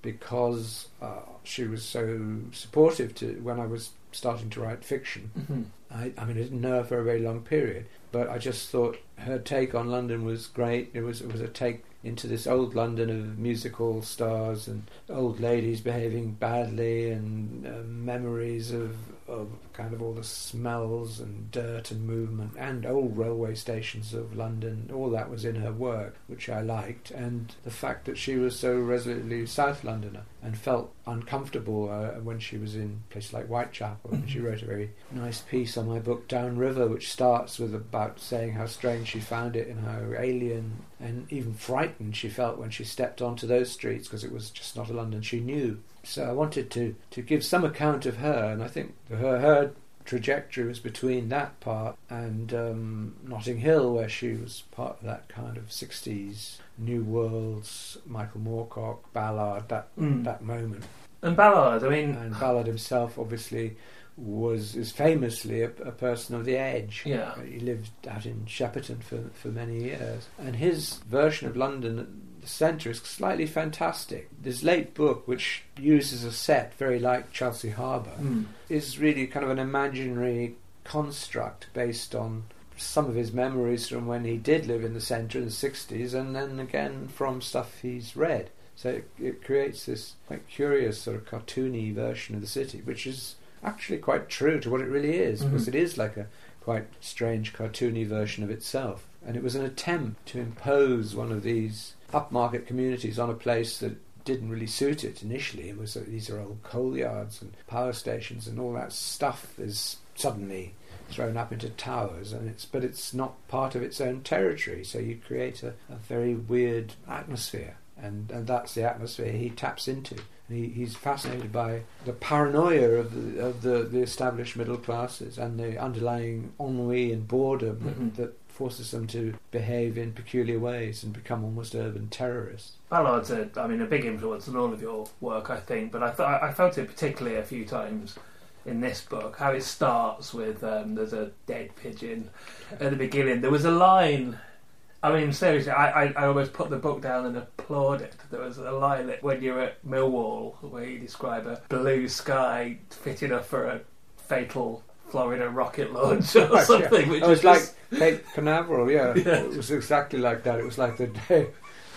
because uh, she was so supportive to when I was starting to write fiction. Mm-hmm. I, I mean, I didn't know her for a very long period, but I just thought her take on London was great. It was it was a take into this old London of musical stars and old ladies behaving badly, and uh, memories of, of kind of all the smells and dirt and movement, and old railway stations of London. All that was in her work, which I liked, and the fact that she was so resolutely South Londoner and felt uncomfortable uh, when she was in places like Whitechapel. And she wrote a very nice piece on my book Down River, which starts with about saying how strange she found it and how alien and even frightened she felt when she stepped onto those streets, because it was just not a London she knew. So I wanted to, to give some account of her, and I think her, her trajectory was between that part and um, Notting Hill, where she was part of that kind of sixties New Worlds, Michael Moorcock, Ballard, that mm. that moment. And Ballard, I mean... And Ballard himself, obviously, was is famously a, a person of the edge. Yeah. He lived out in Shepperton for, for many years. And his version of London at the centre is slightly fantastic. This late book, which uses a set very like Chelsea Harbour, mm. is really kind of an imaginary construct based on some of his memories from when he did live in the centre in the sixties, and then again from stuff he's read. So it, it creates this quite curious sort of cartoony version of the city, which is actually quite true to what it really is, mm-hmm. because it is like a quite strange cartoony version of itself. And it was an attempt to impose one of these upmarket communities on a place that didn't really suit it initially. It was uh, these are old coal yards and power stations, and all that stuff is suddenly thrown up into towers, and it's but it's not part of its own territory. So you create a, a very weird atmosphere. And, and that's the atmosphere he taps into. And he, he's fascinated by the paranoia of the, of the, the established middle classes and the underlying ennui and boredom mm-hmm. that, that forces them to behave in peculiar ways and become almost urban terrorists. Ballard's a, I mean, a big influence on all of your work, I think, but I, th- I felt it particularly a few times in this book, how it starts with um, there's a dead pigeon at the beginning. There was a line... I mean, seriously, I, I, I almost put the book down and applauded. There was a line that when you're at Millwall where you describe a blue sky fit enough for a fatal Florida rocket launch or right, something. Yeah. Which it was just... like Cape Canaveral, yeah. yeah. It was exactly like that. It was like the day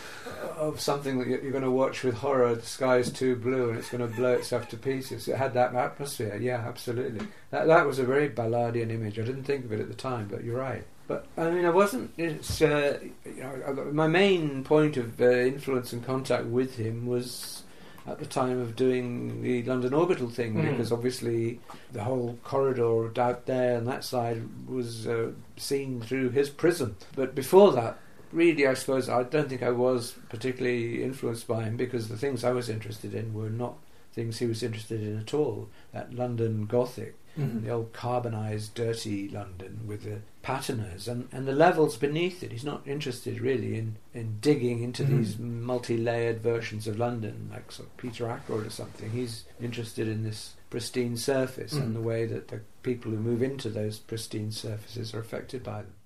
of something that you're going to watch with horror. The sky's too blue and it's going to blow itself to pieces. It had that atmosphere, yeah, absolutely. That, that was a very Ballardian image. I didn't think of it at the time, but you're right. But I mean, I wasn't. It's uh, you know, my main point of uh, influence and contact with him was at the time of doing the London Orbital thing, mm. because obviously the whole corridor out there and that side was uh, seen through his prism. But before that, really, I suppose I don't think I was particularly influenced by him, because the things I was interested in were not things he was interested in at all. That London Gothic. Mm-hmm. The old carbonised, dirty London with the patinas and, and the levels beneath it. He's not interested really in, in digging into mm-hmm. these multi-layered versions of London, like sort of Peter Ackroyd or something. He's interested in this pristine surface mm-hmm. and the way that the people who move into those pristine surfaces are affected by them.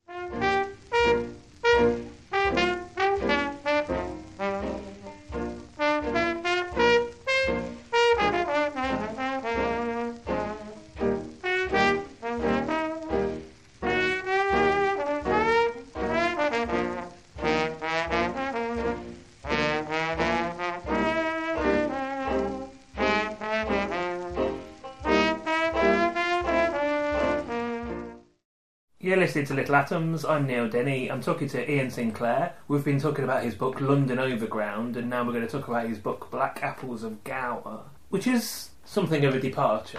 You're listening to Little Atoms. I'm Neil Denny. I'm talking to Ian Sinclair. We've been talking about his book London Overground, and now we're going to talk about his book Black Apples of Gower, which is something of a departure.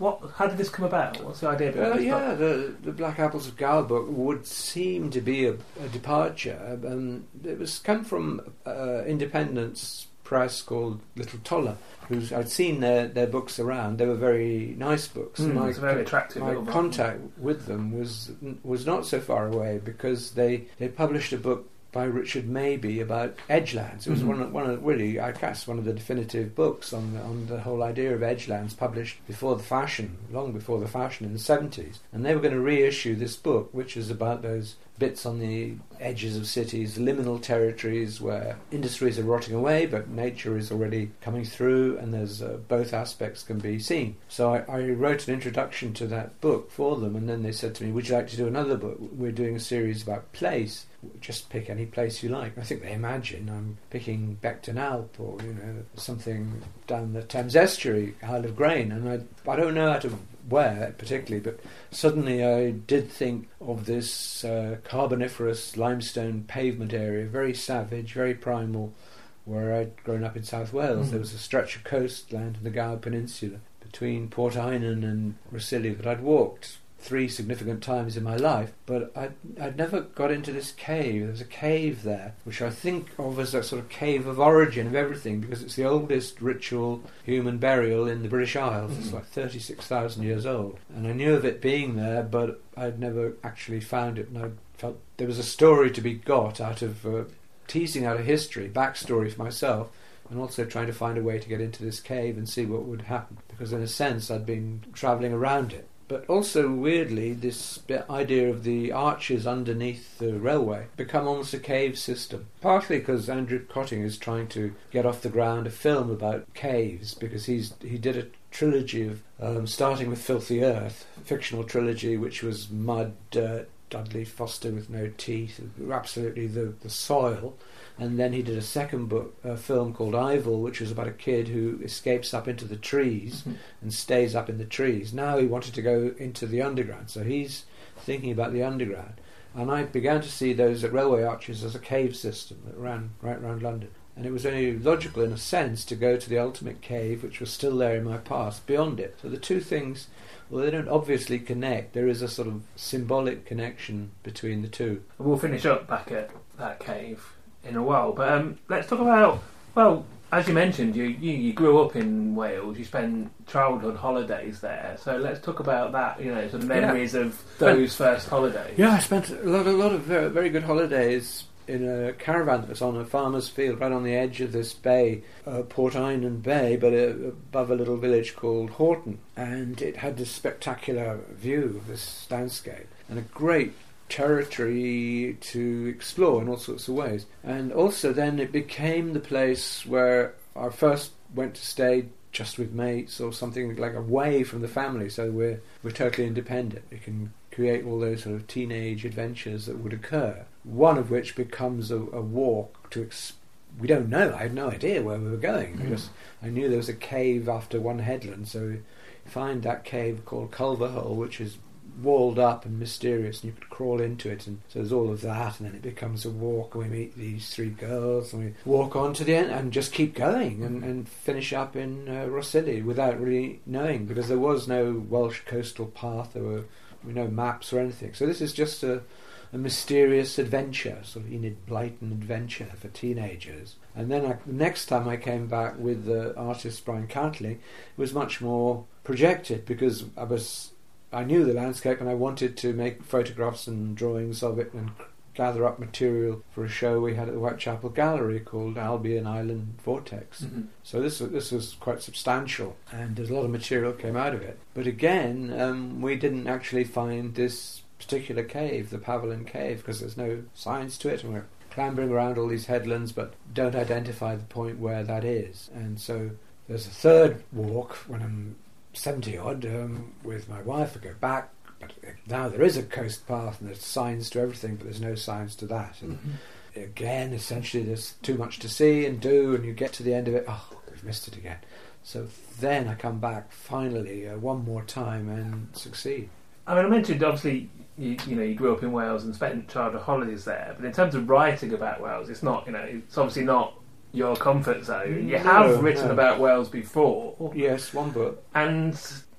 what? How did this come about? What's the idea behind Well, this yeah, book? the, the Black Apples of Gower book would seem to be a, a departure. Um, it was come from uh, independence press called Little Toller, who's I'd seen their, their books around. They were very nice books. Mm, my it's a very attractive my little book. contact with them was was not so far away because they, they published a book by Richard Mabey about edgelands. It was Mhm. one of, one of really, I guess, one of the definitive books on the, on the whole idea of edgelands, published before the fashion, long before the fashion in the seventies. And they were going to reissue this book, which is about those bits on the edges of cities, liminal territories where industries are rotting away, but nature is already coming through, and there's uh, both aspects can be seen. So I, I wrote an introduction to that book for them, and then they said to me, "Would you like to do another book? We're doing a series about place. Just pick any place you like." I think they imagine I'm picking Beckton Alp or you know something down the Thames estuary, Isle of Grain, and I I don't know how to where particularly, but suddenly I did think of this uh, carboniferous limestone pavement area, very savage, very primal, where I'd grown up in South Wales. Mm. There was a stretch of coastland in the Gower Peninsula between Port Eynon and Rossilly that I'd walked three significant times in my life, but I'd, I'd never got into this cave. There's a cave there, which I think of as a sort of cave of origin of everything, because it's the oldest ritual human burial in the British Isles. Mm-hmm. It's like thirty-six thousand years old. And I knew of it being there, but I'd never actually found it, and I felt there was a story to be got out of uh, teasing out a history, backstory for myself, and also trying to find a way to get into this cave and see what would happen, because in a sense I'd been travelling around it. But also, weirdly, this idea of the arches underneath the railway become almost a cave system. Partly because Andrew Cotting is trying to get off the ground a film about caves, because he's he did a trilogy of, um, starting with Filthy Earth, a fictional trilogy which was mud, dirt, Dudley Foster with no teeth, absolutely the, the soil. And then he did a second book, a film called Ivel, which was about a kid who escapes up into the trees mm-hmm. and stays up in the trees. Now he wanted to go into the underground, so he's thinking about the underground. And I began to see those railway arches as a cave system that ran right around London. And it was only logical, in a sense, to go to the ultimate cave, which was still there in my past, beyond it. So the two things, well, they don't obviously connect. There is a sort of symbolic connection between the two. We'll finish up back at that cave in a while, but um, let's talk about, well, as you mentioned, you, you, you grew up in Wales, you spent childhood holidays there, so let's talk about that, you know, sort of memories yeah. of those but, first holidays. Yeah, I spent a lot, a lot of very, very good holidays in a caravan that was on a farmer's field right on the edge of this bay, uh, Port Eynon Bay, but uh, above a little village called Horton, and it had this spectacular view of this landscape and a great territory to explore in all sorts of ways. And also then it became the place where I first went to stay just with mates or something, like away from the family, so we're we're totally independent. We can create all those sort of teenage adventures that would occur, one of which becomes a, a walk to ex- we don't know, I had no idea where we were going. Mm. I just I knew there was a cave after one headland, so we find that cave called Culver Hole, which is walled up and mysterious, and you could crawl into it, and so there's all of that, and then it becomes a walk, and we meet these three girls, and we walk on to the end and just keep going and, and finish up in uh, Rossilly without really knowing, because there was no Welsh coastal path, there were no maps or anything. So this is just a, a mysterious adventure, sort of Enid Blyton adventure for teenagers. And then I, the next time I came back with the artist Brian Cantley, it was much more projected, because I was I knew the landscape and I wanted to make photographs and drawings of it and gather up material for a show we had at the Whitechapel Gallery called Albion Island Vortex. Mm-hmm. So this this was quite substantial, and there's a lot of material came out of it. But again, um, we didn't actually find this particular cave, the Pavelin Cave, because there's no signs to it, and we're clambering around all these headlands but don't identify the point where that is. And so there's a third walk when I'm seventy odd um, with my wife. I go back, but now there is a coast path and there's signs to everything, but there's no signs to that. And mm-hmm. again, essentially, there's too much to see and do, and you get to the end of it, oh, we've missed it again. So then I come back finally uh, one more time and succeed. I mean, I mentioned obviously you, you know you grew up in Wales and spent childhood holidays there, but in terms of writing about Wales, it's not, you know, it's obviously not your comfort zone. You no, have written no. about Wales before. Yes, one book. And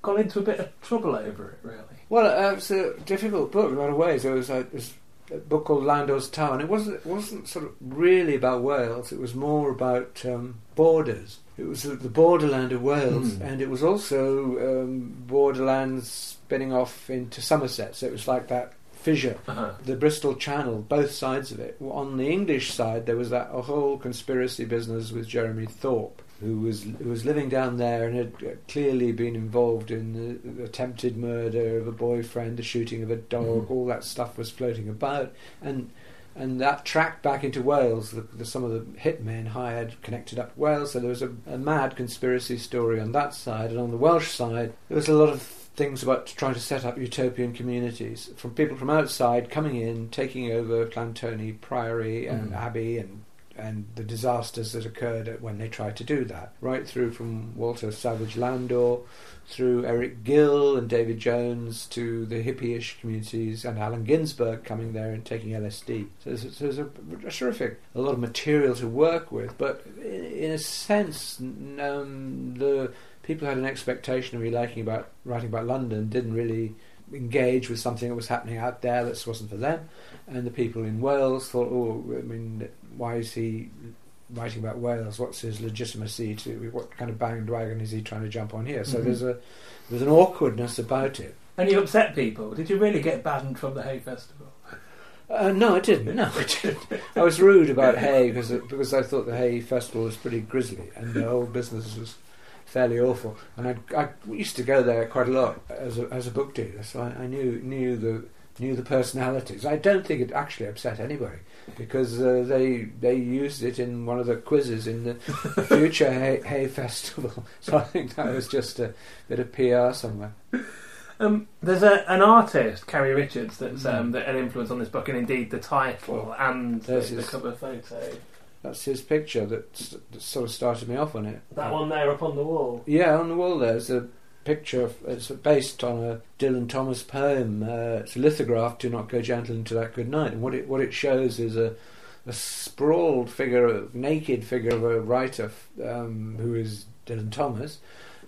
got into a bit of trouble over it, really. Well, uh, it's a difficult book in a lot of ways. There was a, there was a book called Landor's Tower, and it wasn't, it wasn't sort of really about Wales. It was more about um, borders. It was the borderland of Wales, mm. and it was also um, borderlands spinning off into Somerset. So it was like that fissure, uh-huh. the Bristol Channel, both sides of it. On the English side, there was that a whole conspiracy business with Jeremy Thorpe, who was who was living down there and had clearly been involved in the attempted murder of a boyfriend, the shooting of a dog. Mm-hmm. All that stuff was floating about, and and that tracked back into Wales. The, the, some of the hitmen hired connected up Wales, so there was a, a mad conspiracy story on that side. And on the Welsh side, there was a lot of things about trying to set up utopian communities from people from outside coming in, taking over Clantony Priory and mm. Abbey and and the disasters that occurred when they tried to do that, right through from Walter Savage Landor, through Eric Gill and David Jones, to the hippie-ish communities, and Allen Ginsberg coming there and taking L S D. So there's, so there's a, a terrific, a lot of material to work with, but in, in a sense, um, the people had an expectation of me liking about writing about London, didn't really engage with something that was happening out there that wasn't for them, and the people in Wales thought, oh, I mean, why is he writing about Wales? What's his legitimacy to? What kind of bandwagon is he trying to jump on here? So mm-hmm. there's a there's an awkwardness about it. And you upset people. Did you really get banned from the Hay Festival? Uh, no, I didn't. No, I didn't. I was rude about Hay because because I thought the Hay Festival was pretty grisly and the whole business was fairly awful. And I, I used to go there quite a lot as a as a book dealer, so I, I knew knew the knew the personalities. I don't think it actually upset anybody, because uh, they they used it in one of the quizzes in the future Hay, Hay Festival. So I think that was just a bit of P R somewhere. Um, there's a, an artist, Carrie Richards, that's mm. um, that an influence on this book, and indeed the title oh, and the, the cover photo. That's his picture that, st- that sort of started me off on it. That one there up on the wall? Yeah, on the wall there's a picture. Of, it's based on a Dylan Thomas poem. Uh, it's a lithograph, "Do Not Go Gentle Into That Good Night." And what it what it shows is a a sprawled figure, a naked figure of a writer um, who is Dylan Thomas,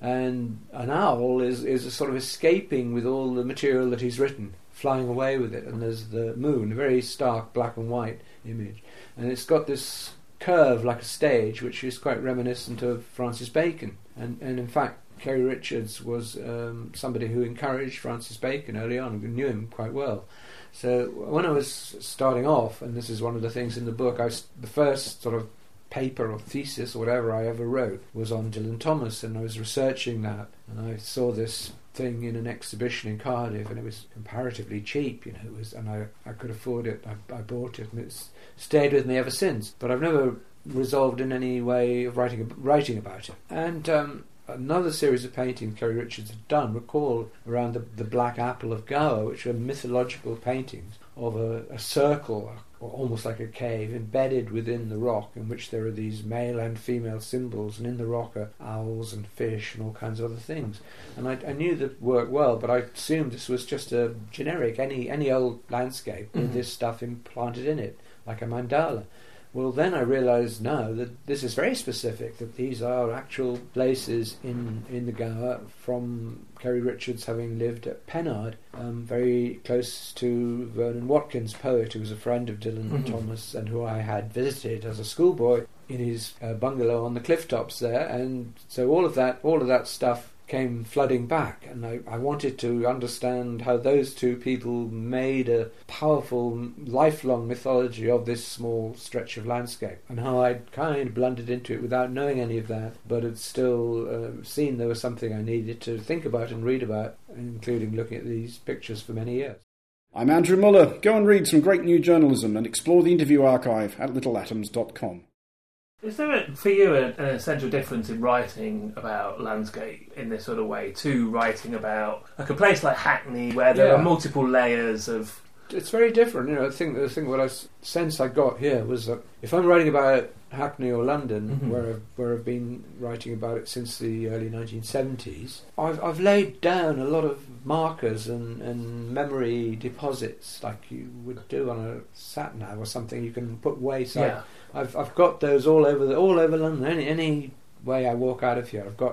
and an owl is is sort of escaping with all the material that he's written, flying away with it. And there's the moon, a very stark black and white image, and it's got this curve like a stage, which is quite reminiscent of Francis Bacon. And and in fact, Carrie Richards was um, somebody who encouraged Francis Bacon early on, who knew him quite well. So when I was starting off, and this is one of the things in the book, I was, the first sort of paper or thesis or whatever I ever wrote was on Dylan Thomas, and I was researching that, and I saw this thing in an exhibition in Cardiff, and it was comparatively cheap, you know, it was, and I, I could afford it. I, I bought it, and it's stayed with me ever since. But I've never resolved in any way of writing writing about it. And um, another series of paintings Carrie Richards had done were called around the, the Black Apple of Gower, which were mythological paintings of a, a circle, or almost like a cave, embedded within the rock, in which there are these male and female symbols, and in the rock are owls and fish and all kinds of other things. And I, I knew the work well, but I assumed this was just a generic, any any old landscape with mm-hmm. this stuff implanted in it, like a mandala. Well, then I realised now that this is very specific, that these are actual places in, in the Gower, from Carrie Richards having lived at Pennard, um, very close to Vernon Watkins, poet, who was a friend of Dylan mm-hmm. Thomas and who I had visited as a schoolboy in his uh, bungalow on the cliff tops there. And so all of that, all of that stuff came flooding back, and I, I wanted to understand how those two people made a powerful, lifelong mythology of this small stretch of landscape, and how I'd kind of blundered into it without knowing any of that, but had still uh, seen there was something I needed to think about and read about, including looking at these pictures for many years. I'm Andrew Muller. Go and read some great new journalism and explore the interview archive at little atoms dot com. Is there, a, for you, a, an essential difference in writing about landscape in this sort of way to writing about like a place like Hackney, where there yeah. are multiple layers of... It's very different, you know. I think the thing, what I sense I got here was that if I'm writing about Hackney or London, mm-hmm. where I've, where I've been writing about it since the early nineteen seventies, I've, I've laid down a lot of markers and, and memory deposits, like you would do on a sat nav or something. You can put wayside. Yeah. I've I've got those all over the, all over London. Any any way I walk out of here, I've got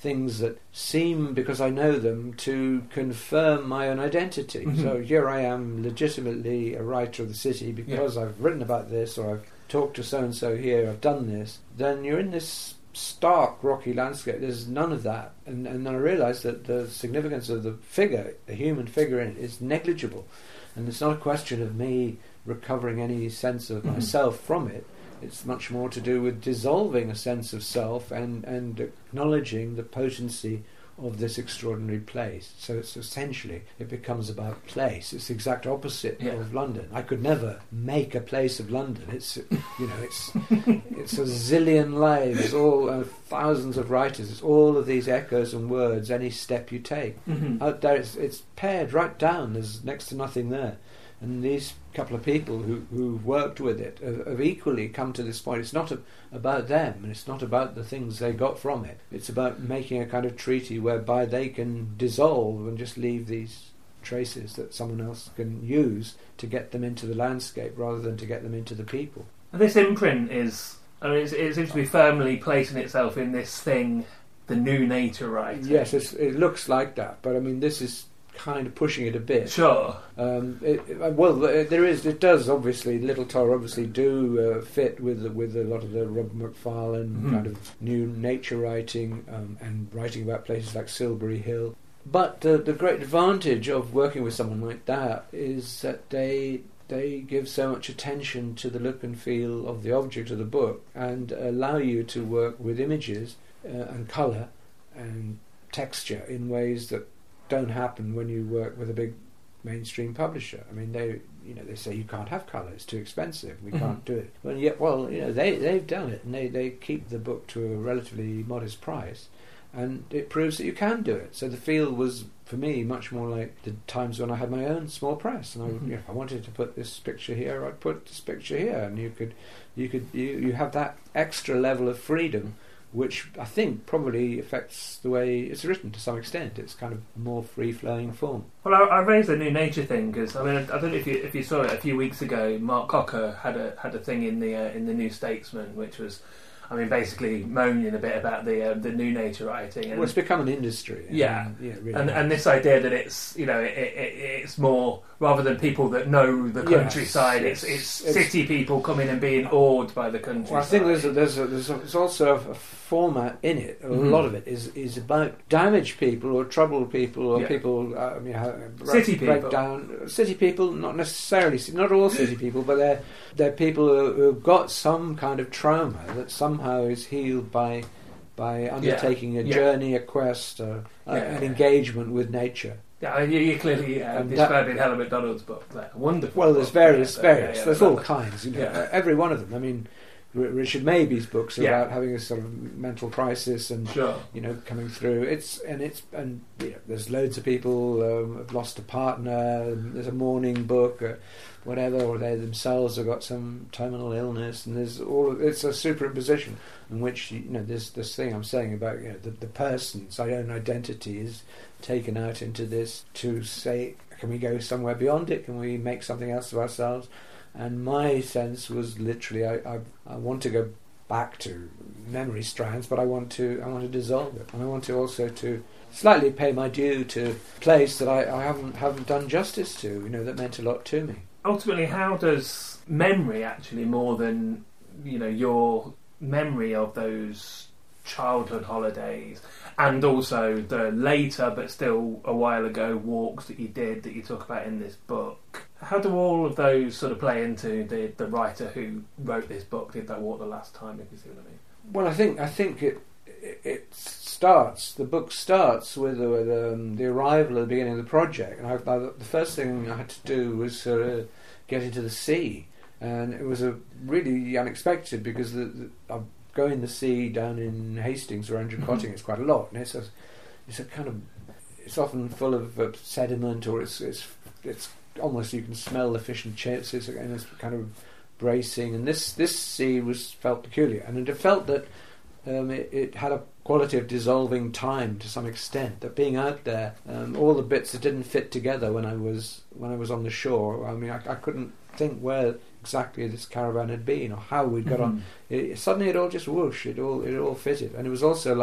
things that seem, because I know them, to confirm my own identity. Mm-hmm. So here I am, legitimately a writer of the city because yeah. I've written about this, or I've talked to so-and-so here, I've done this. Then you're in this stark rocky landscape. There's none of that. And, and then I realised that the significance of the figure, the human figure in it, is negligible. And it's not a question of me recovering any sense of mm-hmm. myself from it. It's much more to do with dissolving a sense of self and, and acknowledging the potency of this extraordinary place. So it's essentially, it becomes about place. It's the exact opposite yeah. of London. I could never make a place of London. It's, you know, it's it's a zillion lives, all uh, thousands of writers. It's all of these echoes and words. Any step you take mm-hmm. out there, it's, it's pared right down. There's next to nothing there. And these couple of people who who worked with it have, have equally come to this point. It's not a, about them, and it's not about the things they got from it. It's about making a kind of treaty whereby they can dissolve and just leave these traces that someone else can use to get them into the landscape rather than to get them into the people. And this imprint is, I mean, it's, it seems to be firmly placing itself in this thing, the new nature writing. Yes, it's, it looks like that, but I mean, this is kind of pushing it a bit. Sure. Um, it, it, well, there is. It does obviously. Little Tor obviously do uh, fit with the, with a lot of the Robert Macfarlane mm-hmm. kind of new nature writing um, and writing about places like Silbury Hill. But uh, the great advantage of working with someone like that is that they they give so much attention to the look and feel of the object of the book and allow you to work with images uh, and colour and texture in ways that don't happen when you work with a big mainstream publisher. I mean, they, you know, they say you can't have colour; it's too expensive. We mm-hmm. can't do it. Well, yet, well, you know, they they've done it, and they, they keep the book to a relatively modest price, and it proves that you can do it. So the feel was for me much more like the times when I had my own small press, and I, mm-hmm. you know, if I wanted to put this picture here, I'd put this picture here, and you could, you could, you you have that extra level of freedom, which I think probably affects the way it's written to some extent. It's kind of more free-flowing form. Well, I, I raised the new nature thing because I mean I don't know if you if you saw it a few weeks ago. Mark Cocker had a had a thing in the uh, in the New Statesman, which was, I mean, basically moaning a bit about the uh, the new nature writing. And well, it's become an industry. Yeah, I mean, yeah, really and and this idea that it's, you know, it, it, it's more, rather than people that know the countryside, yes, it's, it's it's city people coming and being awed by the countryside. Well, I think there's a, there's a, there's, a, there's also a, a format in it. A mm-hmm. lot of it is is about damaged people or troubled people or yeah. people. Uh, I mean, how, city break people. Down city people, not necessarily, not all city people, but they're they're people who, who've got some kind of trauma that somehow is healed by by undertaking yeah. a yeah. journey, a quest, uh, yeah, an yeah. engagement with nature. Yeah, you, you clearly uh, described in Helen Macdonald's book. Like, wonderful. Well, there's book, various, yeah, various. yeah, yeah, there's yeah, all yeah. kinds. You know, Yeah. every one of them. I mean, R- Richard Mabey's books are Yeah. about having a sort of mental crisis and Sure. you know coming through. It's and it's and you know, there's loads of people um, have lost a partner. There's a mourning book, uh, whatever, or they themselves have got some terminal illness, and there's all. It's a superimposition in which you know this this thing I'm saying about you know the, the person's own identity is taken out into this to say, can we go somewhere beyond it? Can we make something else of ourselves? And my sense was literally, I, I, I want to go back to memory strands, but I want to I want to dissolve it, and I want to also to slightly pay my due to a place that I, I haven't haven't done justice to. You know, that meant a lot to me. Ultimately, how does memory actually, more than, you know, your memory of those childhood holidays and also the later but still a while ago walks that you did that you talk about in this book, how do all of those sort of play into the the writer who wrote this book, did that walk the last time, if you see what I mean? Well, I think I think it it, it starts. The book starts with, with um, the arrival at the beginning of the project, and I, I, the first thing I had to do was sort of get into the sea, and it was a really unexpected because the, the, I'm going the sea down in Hastings or Andrewcotting. Mm-hmm. It's quite a lot, and it's a it's a kind of it's often full of uh, sediment, or it's it's it's almost you can smell the fish and chips. It's and it's kind of bracing, and this this sea was felt peculiar, and it felt that um, it, it had a quality of dissolving time to some extent. That being out there, um, all the bits that didn't fit together when I was when I was on the shore. I mean, I, I couldn't think where exactly this caravan had been or how we'd got mm-hmm. on. It, suddenly, it all just whoosh. It all it all fitted, and it was also like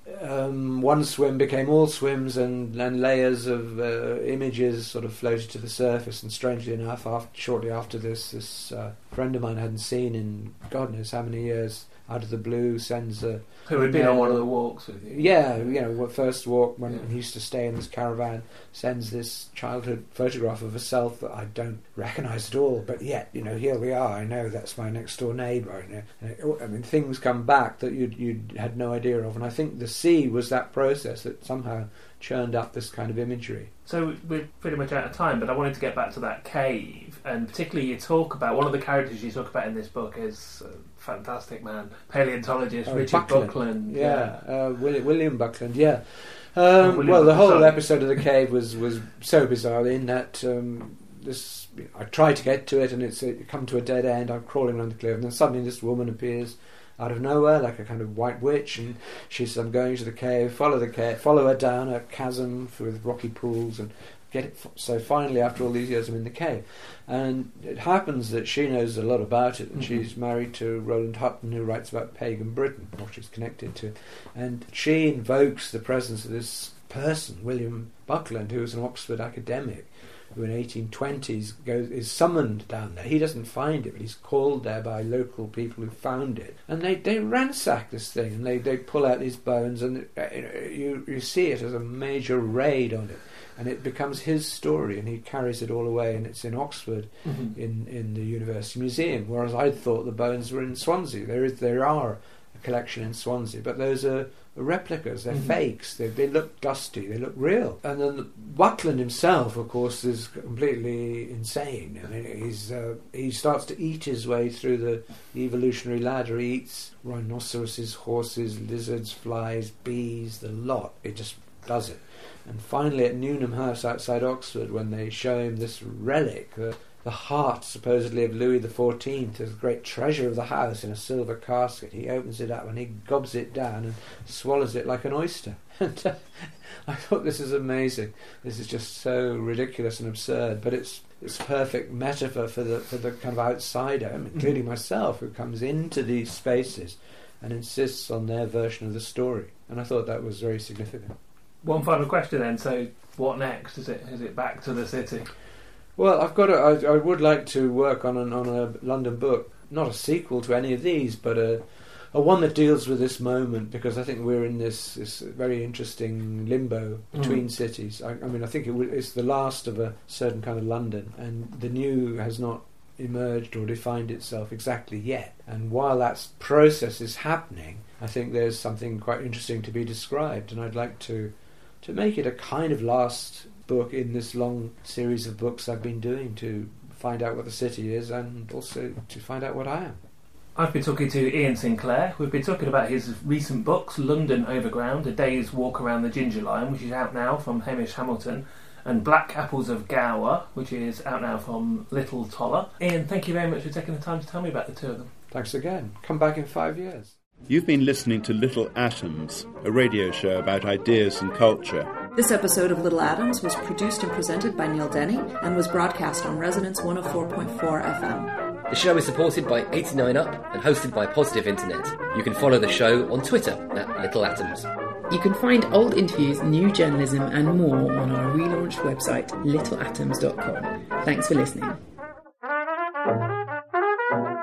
um, one swim became all swims, and, and layers of uh, images sort of floated to the surface. And strangely enough, after, shortly after this, this uh, friend of mine I hadn't seen in God knows how many years, out of the blue, sends a... Who had been on one of the walks with you? Yeah, you know, first walk when yeah. he used to stay in this caravan, sends this childhood photograph of herself that I don't recognise at all, but yet, you know, here we are, I know that's my next door neighbour. You know, I mean, things come back that you'd, you'd had no idea of, and I think the sea was that process that somehow churned up this kind of imagery. So we're pretty much out of time, but I wanted to get back to that cave, and particularly you talk about, one of the characters you talk about in this book is a fantastic man, paleontologist, oh, Richard Buckland. Buckland. Yeah, yeah. Uh, William, William Buckland, yeah. Um, William well, the whole sorry. episode of the cave was, was so bizarre in that um, this I tried to get to it and it's it come to a dead end. I'm crawling around the cliff, and then suddenly this woman appears out of nowhere, like a kind of white witch, and she says, "I'm going to the cave. Follow the cave. Follow her down a chasm with rocky pools, and get it." F- so finally, after all these years, I'm in the cave, and it happens that she knows a lot about it, and mm-hmm. she's married to Roland Hutton, who writes about pagan Britain, or she's connected to, and she invokes the presence of this person, William Buckland, who was an Oxford academic, who in eighteen twenties goes, is summoned down there. He doesn't find it, but he's called there by local people who found it. And they, they ransack this thing, and they, they pull out these bones, and you, you see it as a major raid on it. And it becomes his story, and he carries it all away, and it's in Oxford, mm-hmm. in, in the University Museum, whereas I thought the bones were in Swansea. There is there are a collection in Swansea, but those are replicas, they're mm-hmm. fakes, they, they look dusty, they look real. And then Buckland himself, of course, is completely insane. I mean, he's, uh, he starts to eat his way through the evolutionary ladder. He eats rhinoceroses, horses, lizards, flies, bees, the lot. It just does it. And finally at Newnham House outside Oxford, when they show him this relic, the, the heart supposedly of Louis the Fourteenth, as a great treasure of the house in a silver casket, he opens it up and he gobs it down and swallows it like an oyster. And uh, I thought, this is amazing. This is just so ridiculous and absurd, but it's it's a perfect metaphor for the for the kind of outsider, including myself, who comes into these spaces and insists on their version of the story. And I thought that was very significant. One final question then. So, what next? Is it is it back to the city? Well, I've got. A, I, I would like to work on an, on a London book, not a sequel to any of these, but a, a one that deals with this moment, because I think we're in this, this very interesting limbo between mm. cities. I, I mean, I think it w- it's the last of a certain kind of London, and the new has not emerged or defined itself exactly yet. And while that process is happening, I think there's something quite interesting to be described, and I'd like to. to make it a kind of last book in this long series of books I've been doing, to find out what the city is and also to find out what I am. I've been talking to Ian Sinclair. We've been talking about his recent books, London Overground, A Day's Walk Around the Ginger Line, which is out now from Hamish Hamilton, and Black Apples of Gower, which is out now from Little Toller. Ian, thank you very much for taking the time to tell me about the two of them. Thanks again. Come back in five years. You've been listening to Little Atoms, a radio show about ideas and culture. This episode of Little Atoms was produced and presented by Neil Denny and was broadcast on Resonance one oh four point four F M. The show is supported by eighty-nine up and hosted by Positive Internet. You can follow the show on Twitter at Little Atoms. You can find old interviews, new journalism and more on our relaunched website, little atoms dot com. Thanks for listening.